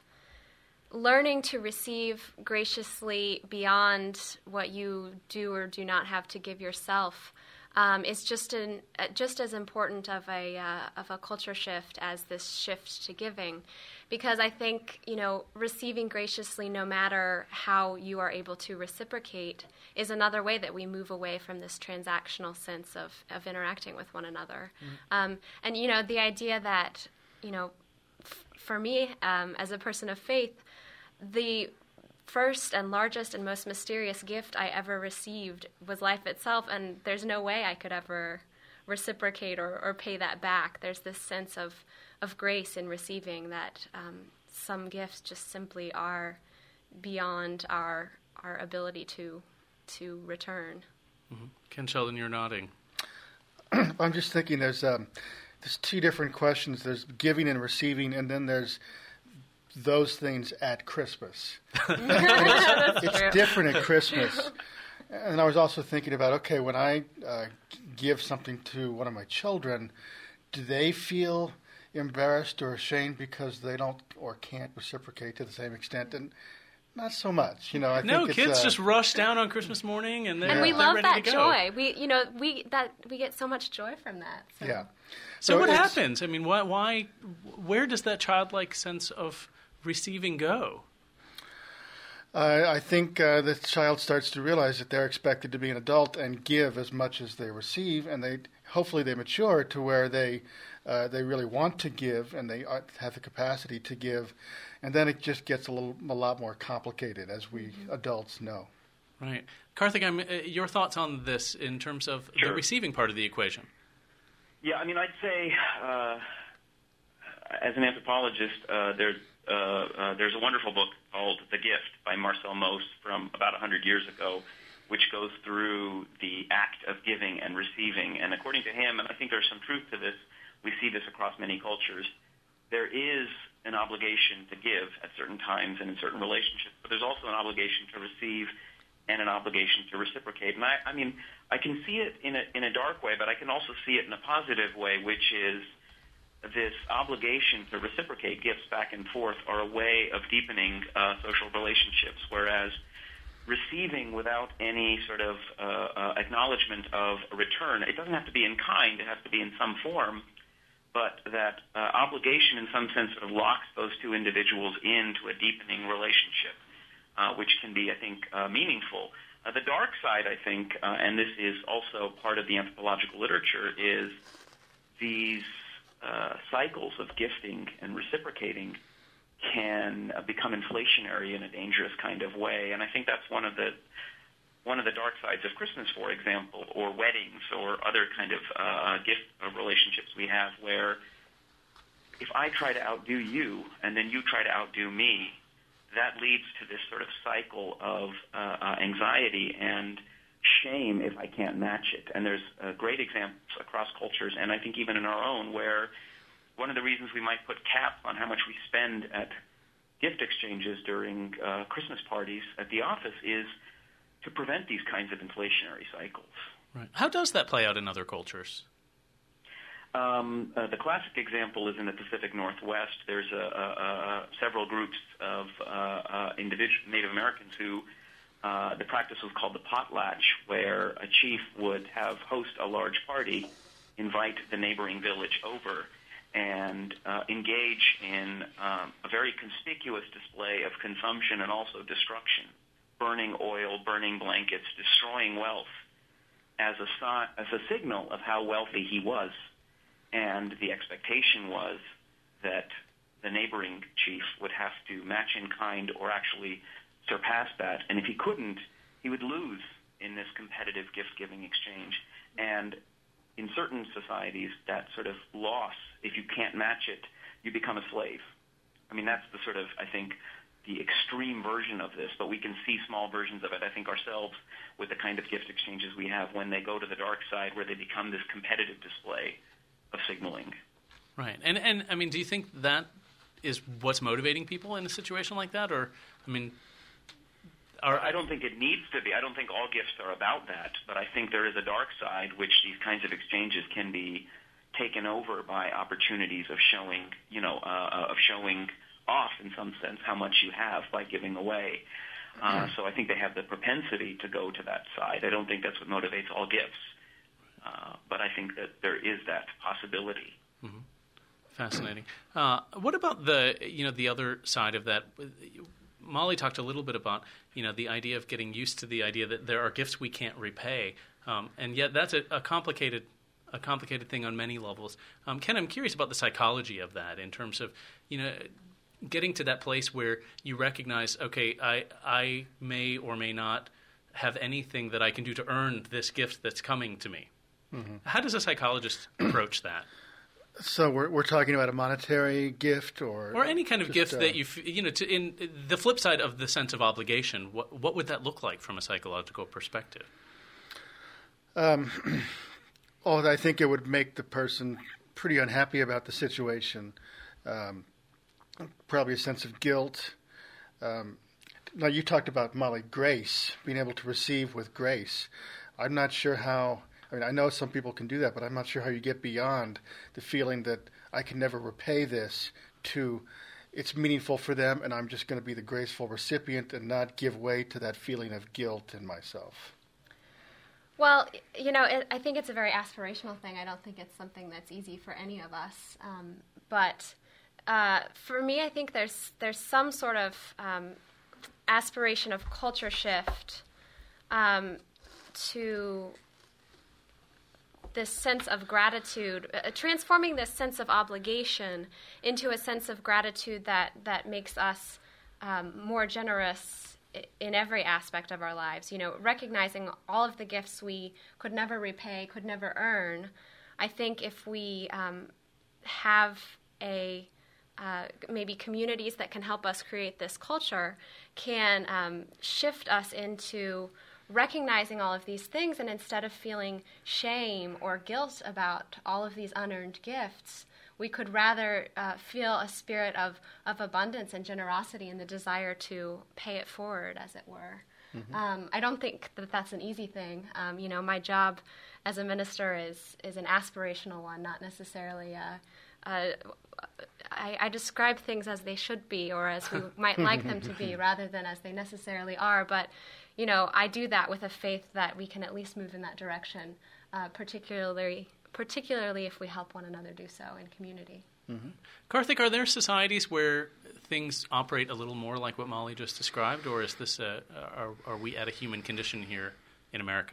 D: learning to receive graciously beyond what you do or do not have to give yourself um, is just an uh, just as important of a uh, of a culture shift as this shift to giving, because I think, you know, receiving graciously, no matter how you are able to reciprocate, is another way that we move away from this transactional sense of of interacting with one another. Mm-hmm. Um, and you know, the idea that, you know, f- for me um, as a person of faith, the first and largest and most mysterious gift I ever received was life itself, and there's no way I could ever reciprocate or, or pay that back. There's this sense of, of grace in receiving that um, some gifts just simply are beyond our our ability to to return.
C: Mm-hmm. Ken Sheldon, you're nodding.
E: I'm just thinking there's um, there's two different questions. There's giving and receiving, and then there's those things at Christmas. it's it's different at Christmas. And I was also thinking about, okay, when I uh, give something to one of my children, do they feel embarrassed or ashamed because they don't or can't reciprocate to the same extent? And not so much, you know. I
C: no,
E: think
C: kids
E: it's, uh,
C: just rush down on Christmas morning, and they're
D: and we
C: they're
D: love
C: ready
D: that
C: to go.
D: joy. We, you know, we that we get so much joy from that. So.
E: Yeah.
C: So,
E: So
C: what
E: it's-
C: happens? I mean, why, why? Where does that childlike sense of receiving go?
E: Uh, I think uh, the child starts to realize that they're expected to be an adult and give as much as they receive, and they hopefully they mature to where they uh, they really want to give and they have the capacity to give, and then it just gets a little a lot more complicated, as we mm-hmm. adults know.
C: Right, Karthik, I'm, uh, your thoughts on this in terms of
F: Sure.
C: the receiving part of the equation?
F: Yeah, I mean, I'd say uh, as an anthropologist, uh, there. Uh, uh, there's a wonderful book called The Gift by Marcel Mauss from about one hundred years ago, which goes through the act of giving and receiving. And according to him, and I think there's some truth to this, we see this across many cultures, there is an obligation to give at certain times and in certain relationships, but there's also an obligation to receive and an obligation to reciprocate. And I, I mean, I can see it in a, in a dark way, but I can also see it in a positive way, which is this obligation to reciprocate gifts back and forth are a way of deepening uh, social relationships, whereas receiving without any sort of uh, uh, acknowledgement of a return, it doesn't have to be in kind, it has to be in some form, but that uh, obligation in some sense sort of locks those two individuals into a deepening relationship, uh, which can be, I think, uh, meaningful. Uh, the dark side, I think, uh, and this is also part of the anthropological literature, is these Uh, cycles of gifting and reciprocating can uh, become inflationary in a dangerous kind of way, and I think that's one of the one of the dark sides of Christmas, for example, or weddings, or other kind of uh, gift uh, relationships we have, where if I try to outdo you and then you try to outdo me, that leads to this sort of cycle of uh, uh, anxiety and shame if I can't match it. And there's uh, great examples across cultures, and I think even in our own, where one of the reasons we might put caps on how much we spend at gift exchanges during uh, Christmas parties at the office is to prevent these kinds of inflationary cycles.
C: Right. How does that play out in other cultures?
F: Um, uh, the classic example is in the Pacific Northwest. There's a, a, a, several groups of uh, uh, individual Native Americans who uh, the practice was called the potlatch, where a chief would have host a large party, invite the neighboring village over, and uh, engage in um, a very conspicuous display of consumption and also destruction, burning oil, burning blankets, destroying wealth as a, si- as a signal of how wealthy he was. And the expectation was that the neighboring chief would have to match in kind or actually surpass that. And if he couldn't, he would lose in this competitive gift-giving exchange. And in certain societies, that sort of loss, if you can't match it, you become a slave. I mean, that's the sort of, I think, the extreme version of this, but we can see small versions of it, I think, ourselves with the kind of gift exchanges we have when they go to the dark side, where they become this competitive display of signaling.
C: Right. And, and I mean, do you think that is what's motivating people in a situation like that? Or, I mean...
F: Are, I don't think it needs to be. I don't think all gifts are about that, but I think there is a dark side which these kinds of exchanges can be taken over by opportunities of showing, you know, uh, of showing off in some sense how much you have by giving away. Uh, so I think they have the propensity to go to that side. I don't think that's what motivates all gifts. Uh, but I think that there is that possibility.
C: Mm-hmm. Fascinating. Uh, what about the you know the other side of that? Molly talked a little bit about you know the idea of getting used to the idea that there are gifts we can't repay, um, and yet that's a, a complicated a complicated thing on many levels. Um, Ken, I'm curious about the psychology of that in terms of you know getting to that place where you recognize, okay, I I may or may not have anything that I can do to earn this gift that's coming to me. Mm-hmm. How does a psychologist approach that?
E: So we're we're talking about a monetary gift, or
C: or any kind of
E: just,
C: gift
E: uh,
C: that you you know. To, in the flip side of the sense of obligation, what what would that look like from a psychological perspective?
E: Um, oh, I think it would make the person pretty unhappy about the situation. Um, probably a sense of guilt. Um, now you talked about, Molly, grace, being able to receive with grace. I'm not sure how. I mean, I know some people can do that, but I'm not sure how you get beyond the feeling that I can never repay this to it's meaningful for them, and I'm just going to be the graceful recipient and not give way to that feeling of guilt in myself.
D: Well, you know, it, I think it's a very aspirational thing. I don't think it's something that's easy for any of us. Um, but uh, for me, I think there's there's some sort of um, aspiration of culture shift um, to this sense of gratitude, uh, transforming this sense of obligation into a sense of gratitude that, that makes us um, more generous I- in every aspect of our lives. You know, recognizing all of the gifts we could never repay, could never earn. I think if we um, have a uh, maybe communities that can help us create this culture, can um, shift us into recognizing all of these things, and instead of feeling shame or guilt about all of these unearned gifts, we could rather uh, feel a spirit of, of abundance and generosity and the desire to pay it forward, as it were. Mm-hmm. Um, I don't think that that's an easy thing. Um, you know, my job as a minister is is an aspirational one, not necessarily a, a I, I describe things as they should be, or as we might like them to be, rather than as they necessarily are. But you know, I do that with a faith that we can at least move in that direction, uh, particularly particularly if we help one another do so in community.
C: Mm-hmm. Karthik, are there societies where things operate a little more like what Molly just described, or is this a, are, are we at a human condition here in America?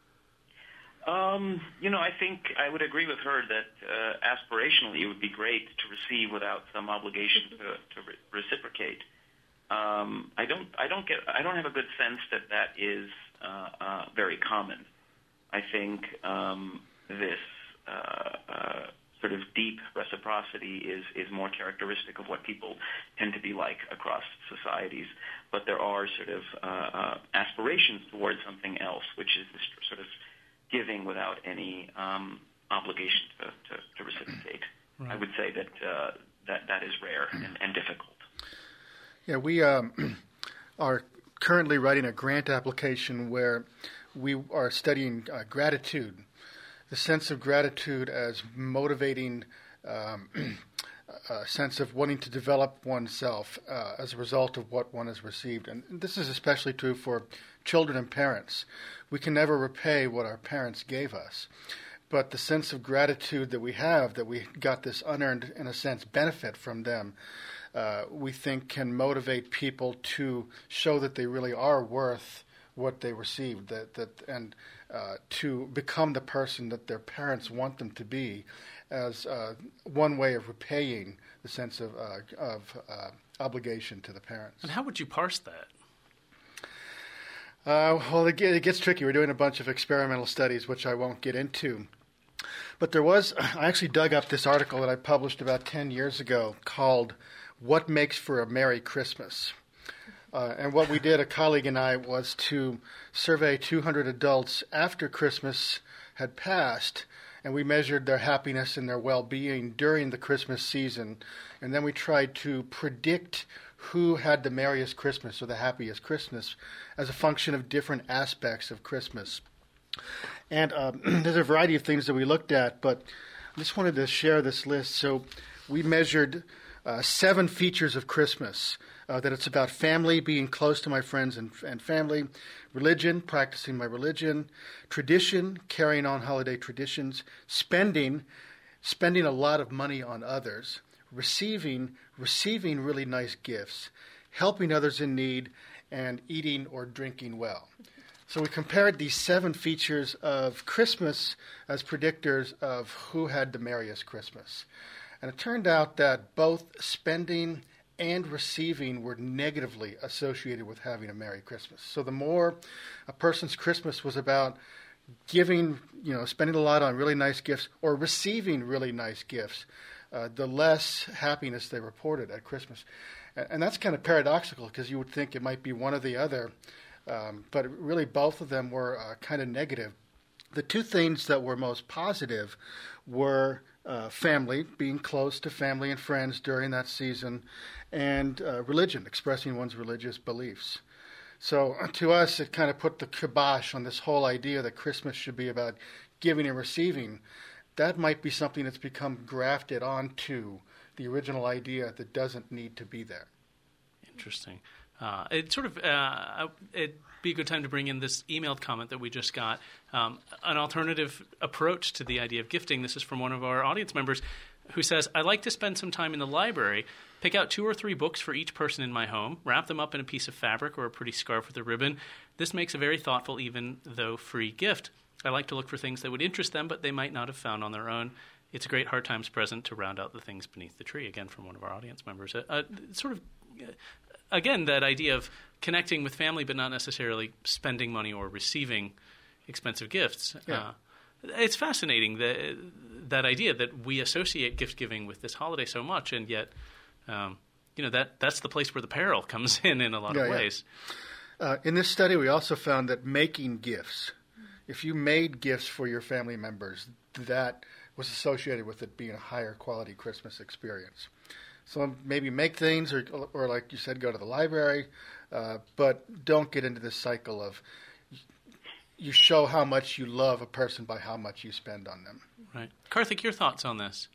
F: Um, you know, I think I would agree with her that uh, aspirationally it would be great to receive without some obligation to, to re- reciprocate. Um, I don't. I don't get. I don't have a good sense that that is uh, uh, very common. I think um, this uh, uh, sort of deep reciprocity is is more characteristic of what people tend to be like across societies. But there are sort of uh, uh, aspirations towards something else, which is this sort of giving without any um, obligation to, to, to reciprocate. Right. I would say that uh, that that is rare and, and difficult.
E: Yeah, we um, are currently writing a grant application where we are studying uh, gratitude, the sense of gratitude as motivating um, a sense of wanting to develop oneself uh, as a result of what one has received. And this is especially true for children and parents. We can never repay what our parents gave us. But the sense of gratitude that we have, that we got this unearned, in a sense, benefit from them, uh, we think can motivate people to show that they really are worth what they received, that, that and uh, to become the person that their parents want them to be, as uh, one way of repaying the sense of, uh, of uh, obligation to the parents.
C: And how would you parse that?
E: Uh, well, it, it gets tricky. We're doing a bunch of experimental studies, which I won't get into. But there was, I actually dug up this article that I published about ten years ago called What Makes for a Merry Christmas? Uh, and what we did, a colleague and I, was to survey two hundred adults after Christmas had passed, and we measured their happiness and their well-being during the Christmas season. And then we tried to predict who had the merriest Christmas or the happiest Christmas as a function of different aspects of Christmas. And um, there's a variety of things that we looked at, but I just wanted to share this list. So we measured uh, seven features of Christmas, uh, that it's about family, being close to my friends and, and family, religion, practicing my religion, tradition, carrying on holiday traditions, spending, spending a lot of money on others, receiving, receiving really nice gifts, helping others in need, and eating or drinking well. So we compared these seven features of Christmas as predictors of who had the merriest Christmas. And it turned out that both spending and receiving were negatively associated with having a Merry Christmas. So the more a person's Christmas was about giving, you know, spending a lot on really nice gifts or receiving really nice gifts, uh, the less happiness they reported at Christmas. And, and that's kind of paradoxical because you would think it might be one or the other. Um, but really, both of them were uh, kind of negative. The two things that were most positive were uh, family, being close to family and friends during that season, and uh, religion, expressing one's religious beliefs. So uh, to us, it kind of put the kibosh on this whole idea that Christmas should be about giving and receiving. That might be something that's become grafted onto the original idea that doesn't need to be there.
C: Interesting. Uh, it sort of uh, it'd be a good time to bring in this emailed comment that we just got, um, an alternative approach to the idea of gifting. This is from one of our audience members who says, "I like to spend some time in the library, pick out two or three books for each person in my home, wrap them up in a piece of fabric or a pretty scarf with a ribbon. This makes a very thoughtful, even though free gift. I like to look for things that would interest them, but they might not have found on their own. It's a great hard times present to round out the things beneath the tree." Again, from one of our audience members. Uh, uh, sort of... Uh, Again, that idea of connecting with family but not necessarily spending money or receiving expensive gifts.
E: Yeah.
C: Uh, it's fascinating, that, that idea that we associate gift-giving with this holiday so much, and yet um, you know that that's the place where the peril comes in in a lot
E: yeah,
C: of ways.
E: Yeah. Uh, in this study, we also found that making gifts, if you made gifts for your family members, that was associated with it being a higher quality Christmas experience. So maybe make things, or, or like you said, go to the library, uh, but don't get into this cycle of you show how much you love a person by how much you spend on them.
C: Right. Karthik, your thoughts on this?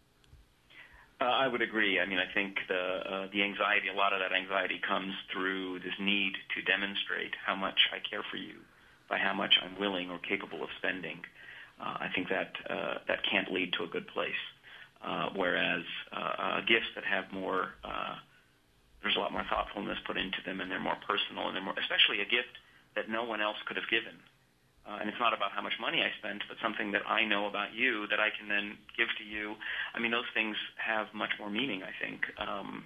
F: Uh, I would agree. I mean, I think the uh, the anxiety, a lot of that anxiety comes through this need to demonstrate how much I care for you by how much I'm willing or capable of spending. Uh, I think that uh, that can't lead to a good place. Uh, whereas uh, uh, gifts that have more, uh, there's a lot more thoughtfulness put into them, and they're more personal, and they're more, especially a gift that no one else could have given. Uh, and it's not about how much money I spent, but something that I know about you that I can then give to you. I mean, those things have much more meaning, I think, um,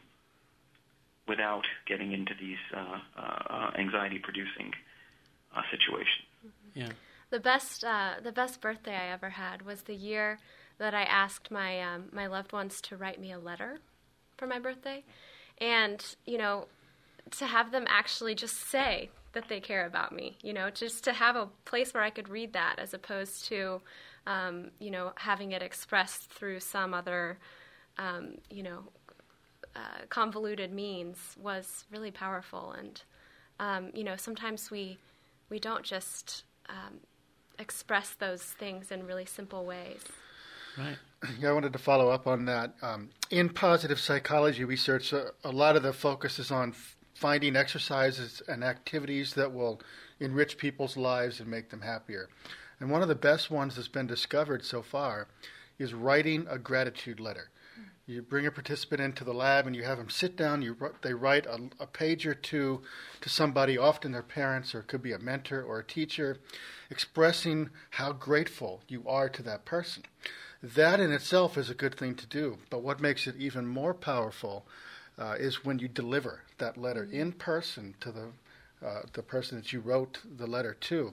F: without getting into these uh, uh, anxiety-producing uh, situations.
C: Yeah.
D: The best, uh, the best birthday I ever had was the year that I asked my um, my loved ones to write me a letter for my birthday, and you know, to have them actually just say that they care about me. You know, just to have a place where I could read that, as opposed to, um, you know, having it expressed through some other, um, you know, uh, convoluted means, was really powerful. And um, you know, sometimes we we don't just um, express those things in really simple ways.
C: Right.
E: Yeah, I wanted to follow up on that. Um, in positive psychology research, uh, a lot of the focus is on f- finding exercises and activities that will enrich people's lives and make them happier. And one of the best ones that's been discovered so far is writing a gratitude letter. You bring a participant into the lab and you have them sit down. You they write a, a page or two to somebody, often their parents, or it could be a mentor or a teacher, expressing how grateful you are to that person. That in itself is a good thing to do. But what makes it even more powerful uh, is when you deliver that letter in person to the uh, the person that you wrote the letter to.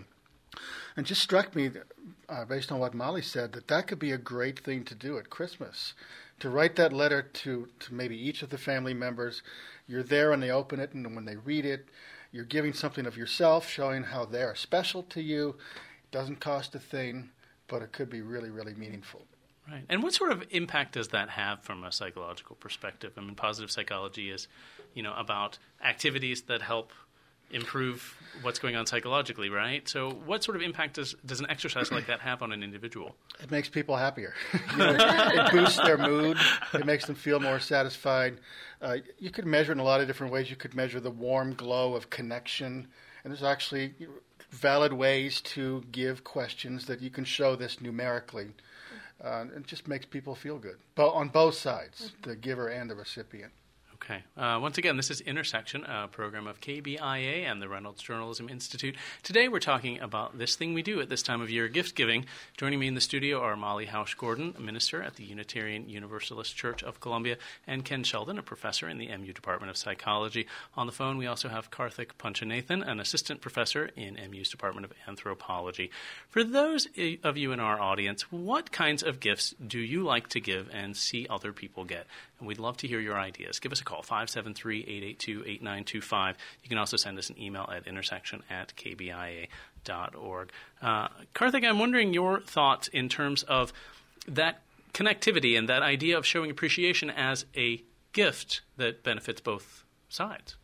E: And just struck me, uh, based on what Molly said, that that could be a great thing to do at Christmas, to write that letter to, to maybe each of the family members. You're there when they open it, and when they read it, you're giving something of yourself, showing how they are special to you. It doesn't cost a thing, but it could be really, really meaningful.
C: Right. And what sort of impact does that have from a psychological perspective? I mean, positive psychology is, you know, about activities that help improve what's going on psychologically, right? So what sort of impact does, does an exercise like that have on an individual?
E: It makes people happier. You know, it boosts their mood. It makes them feel more satisfied. Uh, you could measure it in a lot of different ways. You could measure the warm glow of connection. And there's actually valid ways to give questions that you can show this numerically. Uh, it just makes people feel good, but on both sides, the giver and the recipient.
C: Okay. Uh, once again, this is Intersection, a program of K B I A and the Reynolds Journalism Institute. Today we're talking about this thing we do at this time of year, gift giving. Joining me in the studio are Molly Hausch-Gordon, a minister at the Unitarian Universalist Church of Columbia, and Ken Sheldon, a professor in the M U Department of Psychology. On the phone, we also have Karthik Punchanathan, an assistant professor in M U's Department of Anthropology. For those of you in our audience, what kinds of gifts do you like to give and see other people get? And we'd love to hear your ideas. Give us a call, five seven three, eight eight two, eight nine two five. You can also send us an email at intersection at k b i a dot org. Uh, Karthik, I'm wondering your thoughts in terms of that connectivity and that idea of showing appreciation as a gift that benefits both sides.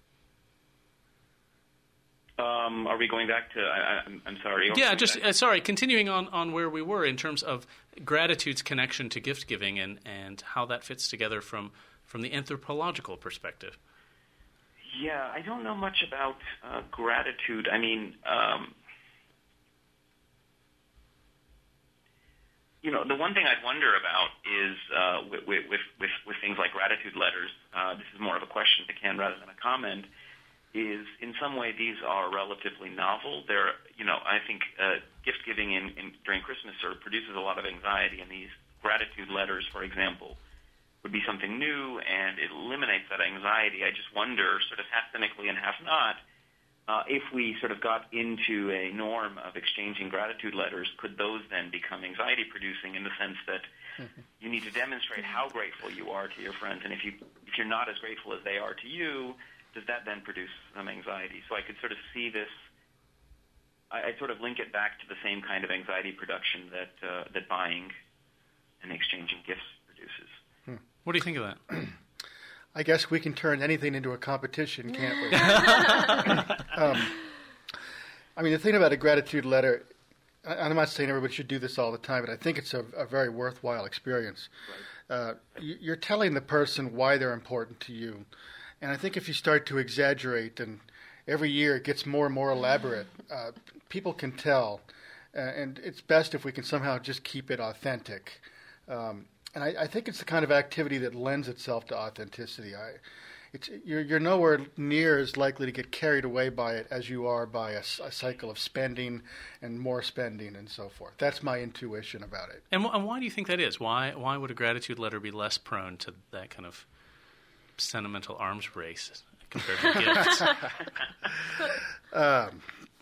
F: Um, are we going back to, I, I'm, I'm sorry.
C: Yeah, just, uh, sorry, continuing on, on where we were in terms of gratitude's connection to gift giving and, and how that fits together from, from the anthropological perspective.
F: Yeah, I don't know much about uh, gratitude. I mean, um, you know, the one thing I'd wonder about is uh, with, with, with, with things like gratitude letters, uh, this is more of a question to Ken rather than a comment, is in some way these are relatively novel. They're, you know, I think uh, gift giving in, in, during Christmas sort of produces a lot of anxiety, and these gratitude letters, for example, would be something new, and it eliminates that anxiety. I just wonder, sort of half cynically and half not, uh, if we sort of got into a norm of exchanging gratitude letters, could those then become anxiety-producing in the sense that mm-hmm. you need to demonstrate how grateful you are to your friends, and if you if you're not as grateful as they are to you, does that then produce some anxiety? So I could sort of see this, I, I sort of link it back to the same kind of anxiety production that uh, that buying and exchanging gifts produces.
C: Hmm. What do you think of that?
E: I guess we can turn anything into a competition, can't we? um, I mean, the thing about a gratitude letter, I, I'm not saying everybody should do this all the time, but I think it's a, a very worthwhile experience. Right. Uh, you're telling the person why they're important to you. And I think if you start to exaggerate, and every year it gets more and more elaborate, uh, people can tell. Uh, and it's best if we can somehow just keep it authentic. Um, and I, I think it's the kind of activity that lends itself to authenticity. I, it's, you're, you're nowhere near as likely to get carried away by it as you are by a, a cycle of spending and more spending and so forth. That's my intuition about it.
C: And, w- and why do you think that is? Why, why would a gratitude letter be less prone to that kind of sentimental arms race compared to gifts?
E: um,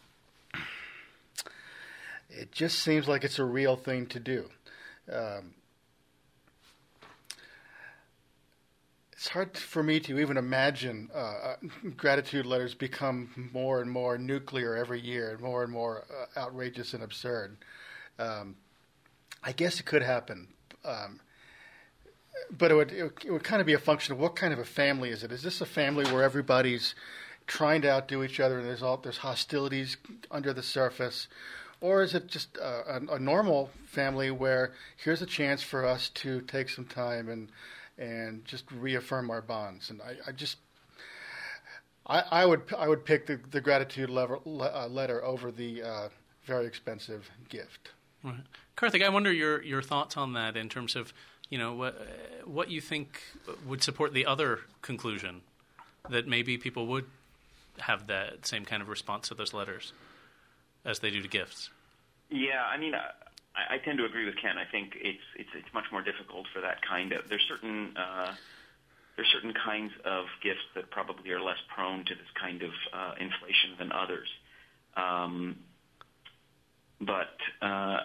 E: it just seems like it's a real thing to do. Um, it's hard for me to even imagine uh, gratitude letters become more and more nuclear every year and more and more uh, outrageous and absurd. Um, I guess it could happen. Um, But it would, it would it would kind of be a function of what kind of a family is it? Is this a family where everybody's trying to outdo each other and there's all there's hostilities under the surface, or is it just a, a, a normal family where here's a chance for us to take some time and and just reaffirm our bonds? And I, I just, I, I would I would pick the, the gratitude lever, uh, letter over the uh, very expensive gift.
C: Right. Karthik, I wonder your your thoughts on that in terms of, you know, what what you think would support the other conclusion, that maybe people would have that same kind of response to those letters as they do to gifts.
F: Yeah, I mean, I, I tend to agree with Ken. I think it's it's it's much more difficult for that kind of. There's certain uh, there's certain kinds of gifts that probably are less prone to this kind of uh, inflation than others. Um, but uh,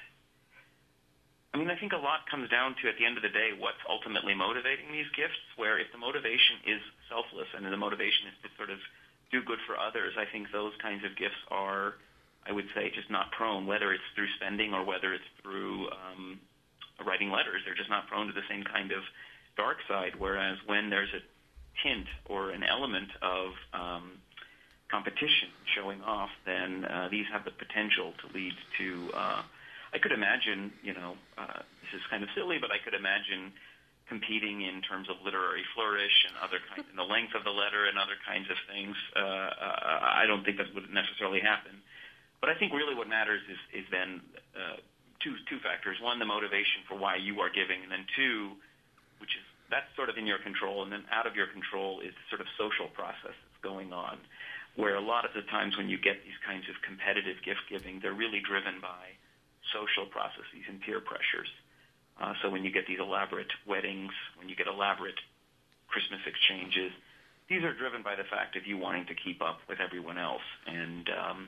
F: I mean, I think a lot comes down to, at the end of the day, what's ultimately motivating these gifts. Where if the motivation is selfless and the motivation is to sort of do good for others, I think those kinds of gifts are, I would say, just not prone, whether it's through spending or whether it's through um, writing letters. They're just not prone to the same kind of dark side, whereas when there's a hint or an element of um, competition showing off, then uh, these have the potential to lead to, uh, I could imagine, you know, uh, this is kind of silly, but I could imagine competing in terms of literary flourish and other kinds, and the length of the letter and other kinds of things. Uh, uh, I don't think that would necessarily happen. But I think really what matters is, is then uh, two two factors. One, the motivation for why you are giving, and then two, which is that's sort of in your control, and then out of your control is the sort of social process that's going on, where a lot of the times when you get these kinds of competitive gift giving, they're really driven by social processes and peer pressures. Uh, so when you get these elaborate weddings, when you get elaborate Christmas exchanges, these are driven by the fact of you wanting to keep up with everyone else. And, um,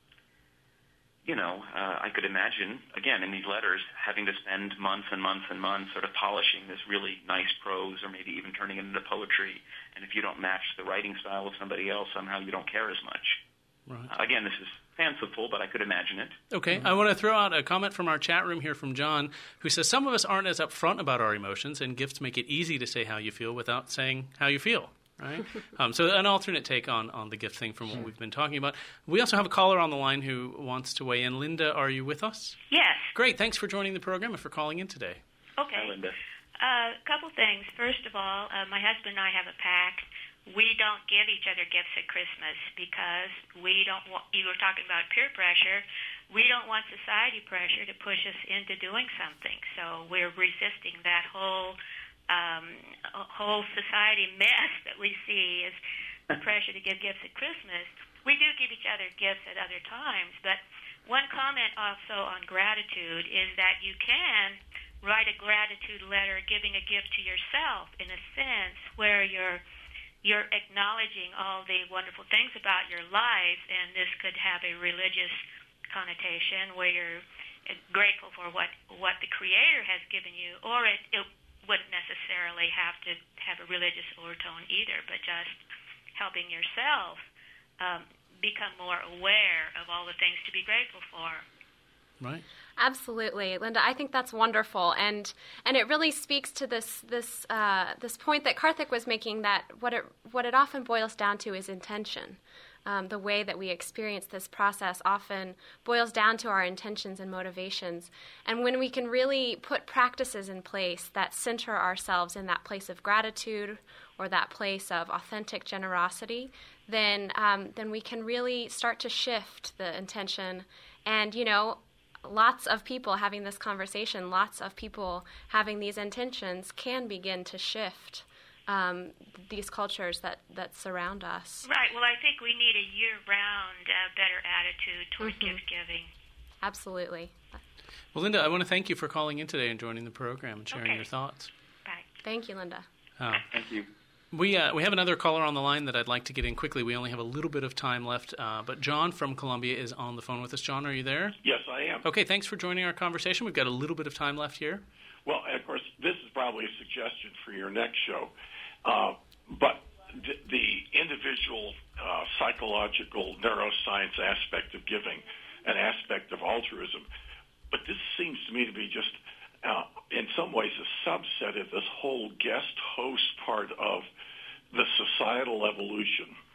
F: you know, uh, I could imagine, again, in these letters, having to spend months and months and months sort of polishing this really nice prose or maybe even turning it into poetry. And if you don't match the writing style of somebody else, somehow you don't care as much. Right. Uh, again, this is fanciful, but I could imagine it.
C: Okay. Mm-hmm. I want to throw out a comment from our chat room here from John, who says, some of us aren't as upfront about our emotions, and gifts make it easy to say how you feel without saying how you feel. Right? um, so an alternate take on, on the gift thing from what we've been talking about. We also have a caller on the line who wants to weigh in. Linda, are you with us?
G: Yes.
C: Great. Thanks for joining the program and for calling in today.
G: Okay.
F: Hi, Linda.
G: A uh, couple things. First of all, uh, my husband and I have a pact. We don't give each other gifts at Christmas because we don't want, you were talking about peer pressure, we don't want society pressure to push us into doing something. So we're resisting that whole um, whole society mess that we see is the pressure to give gifts at Christmas. We do give each other gifts at other times, but one comment also on gratitude is that you can write a gratitude letter giving a gift to yourself in a sense where you're You're acknowledging all the wonderful things about your life, and this could have a religious connotation where you're grateful for what, what the Creator has given you, or it, it wouldn't necessarily have to have a religious overtone either, but just helping yourself um, become more aware of all the things to be grateful for.
C: Right.
D: Absolutely, Linda. I think that's wonderful, and and it really speaks to this this uh, this point that Karthik was making. That what it what it often boils down to is intention. Um, the way that we experience this process often boils down to our intentions and motivations. And when we can really put practices in place that center ourselves in that place of gratitude or that place of authentic generosity, then um, then we can really start to shift the intention. And you know. Lots of people having this conversation, lots of people having these intentions can begin to shift um, these cultures that, that surround us.
G: Right. Well, I think we need a year-round uh, better attitude toward
D: mm-hmm.
G: gift-giving.
D: Absolutely.
C: Well, Linda, I want to thank you for calling in today and joining the program and sharing
G: okay.
C: your thoughts.
G: Bye.
D: Thank you, Linda.
C: Oh.
F: Thank you.
C: We uh, we have another caller on the line that I'd like to get in quickly. We only have a little bit of time left, uh, but John from Columbia is on the phone with us. John, are you there?
H: Yes, I am.
C: Okay, thanks for joining our conversation. We've got a little bit of time left here.
H: Well, of course, this is probably a suggestion for your next show, uh, but d- the individual uh, psychological neuroscience aspect of giving, an aspect of altruism, but this seems to me to be just, uh, in some ways, a subset of this whole guest-host part of the societal evolution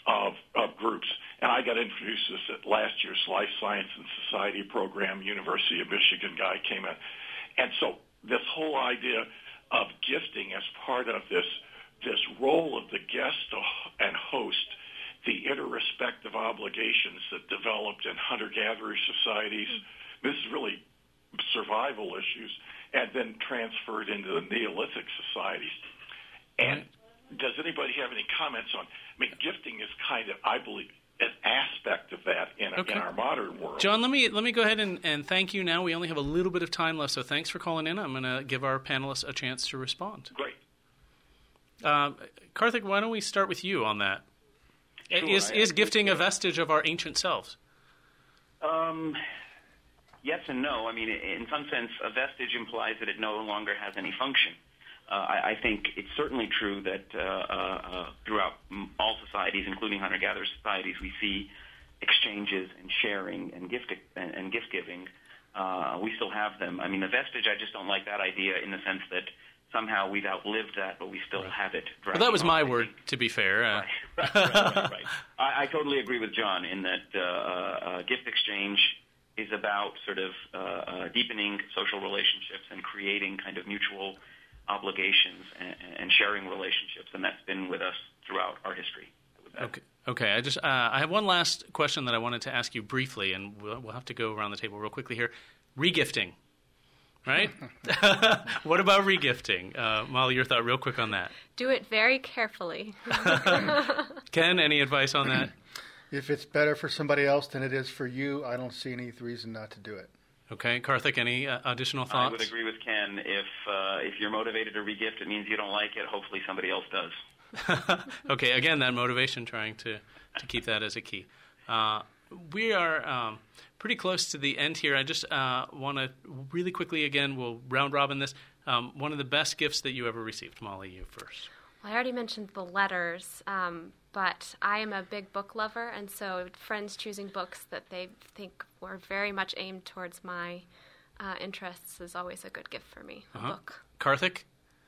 H: of, of groups. And I got introduced to this at last year's Life Science and Society program. University of Michigan guy came in. And so this whole idea of gifting as part of this this role of the guest and host, the interrespective obligations that developed in hunter-gatherer societies, mm-hmm. this is really survival issues, and then transferred into the Neolithic societies. And does anybody have any comments on, I mean, gifting is kind of, I believe, an aspect of that in,
C: okay.
H: in our modern world.
C: John, let me let me go ahead and, and thank you now. We only have a little bit of time left, so thanks for calling in. I'm going to give our panelists a chance to respond.
H: Great.
C: Uh, Karthik, why don't we start with you on that?
F: Sure,
C: is
F: I,
C: is
F: I
C: gifting a vestige of our ancient selves?
F: Um, yes and no. I mean, in some sense, a vestige implies that it no longer has any function. Uh, I, I think it's certainly true that uh, uh, throughout all societies, including hunter-gatherer societies, we see exchanges and sharing and gift and, and gift giving. Uh, we still have them. I mean, the vestige, I just don't like that idea in the sense that somehow we've outlived that, but we still
C: right.
F: have it.
C: Well, that was my word, to be fair. Uh.
F: Right, right, right, right, right. I, I totally agree with John in that uh, uh, gift exchange is about sort of uh, uh, deepening social relationships and creating kind of mutual obligations and, and sharing relationships, and that's been with us throughout our history.
C: Okay. Okay. I just uh, I have one last question that I wanted to ask you briefly, and we'll, we'll have to go around the table real quickly here. Regifting, right? What about regifting? Uh, Molly, your thought real quick on that.
D: Do it very carefully.
C: Ken, any advice on that?
E: If it's better for somebody else than it is for you, I don't see any reason not to do it.
C: Okay, Karthik, any uh, additional thoughts?
F: I would agree with Ken. If uh, if you're motivated to regift, it means you don't like it. Hopefully somebody else does.
C: Okay, again, that motivation, trying to, to keep that as a key. Uh, we are um, pretty close to the end here. I just uh, want to really quickly, again, we'll round robin this. Um, one of the best gifts that you ever received. Molly, you first.
D: Well, I already mentioned the letters, um, but I am a big book lover, and so friends choosing books that they think were very much aimed towards my uh, interests is always a good gift for me, a
C: uh-huh.
D: book.
C: Karthik?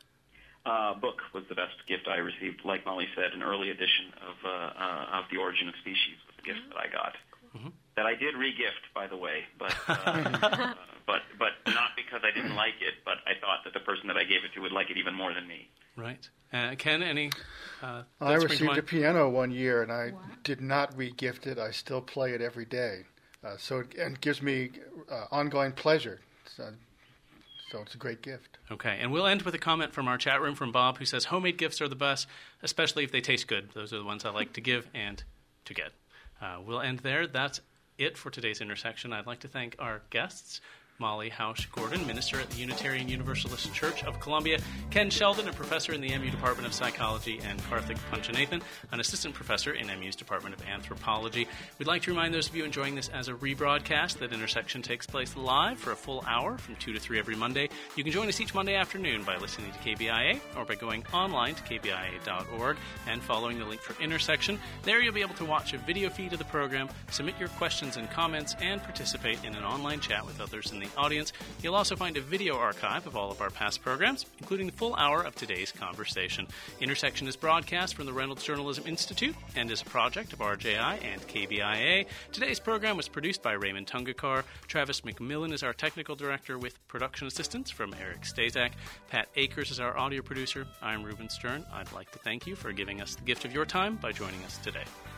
F: Uh, book was the best gift I received. Like Molly said, an early edition of uh, uh, of The Origin of Species was the gift mm-hmm. that I got. Mm-hmm. That I did re-gift, by the way, but uh, uh, but but not because I didn't like it, but I thought that the person that I gave it to would like it even more than me.
C: Right. Uh, Ken, any? Uh,
E: I received a piano one year, and I wow. did not re-gift it. I still play it every day, uh, so it, and it gives me uh, ongoing pleasure. So, so it's a great gift.
C: Okay, and we'll end with a comment from our chat room from Bob, who says homemade gifts are the best, especially if they taste good. Those are the ones I like to give and to get. Uh, we'll end there. That's it for today's Intersection. I'd like to thank our guests, Molly Hausch-Gordon, minister at the Unitarian Universalist Church of Columbia, Ken Sheldon, a professor in the M U Department of Psychology, and Karthik Punchanathan, an assistant professor in M U's Department of Anthropology. We'd like to remind those of you enjoying this as a rebroadcast that Intersection takes place live for a full hour from two to three every Monday. You can join us each Monday afternoon by listening to K B I A or by going online to K B I A dot org and following the link for Intersection. There you'll be able to watch a video feed of the program, submit your questions and comments, and participate in an online chat with others in the audience. You'll also find a video archive of all of our past programs, including the full hour of today's conversation. Intersection is broadcast from the Reynolds Journalism Institute and is a project of R J I and K B I A. Today's program was produced by Raymond Tungakar. Travis McMillan is our technical director with production assistance from Eric Stazak. Pat Akers is our audio producer. I'm Reuben Stern. I'd like to thank you for giving us the gift of your time by joining us today.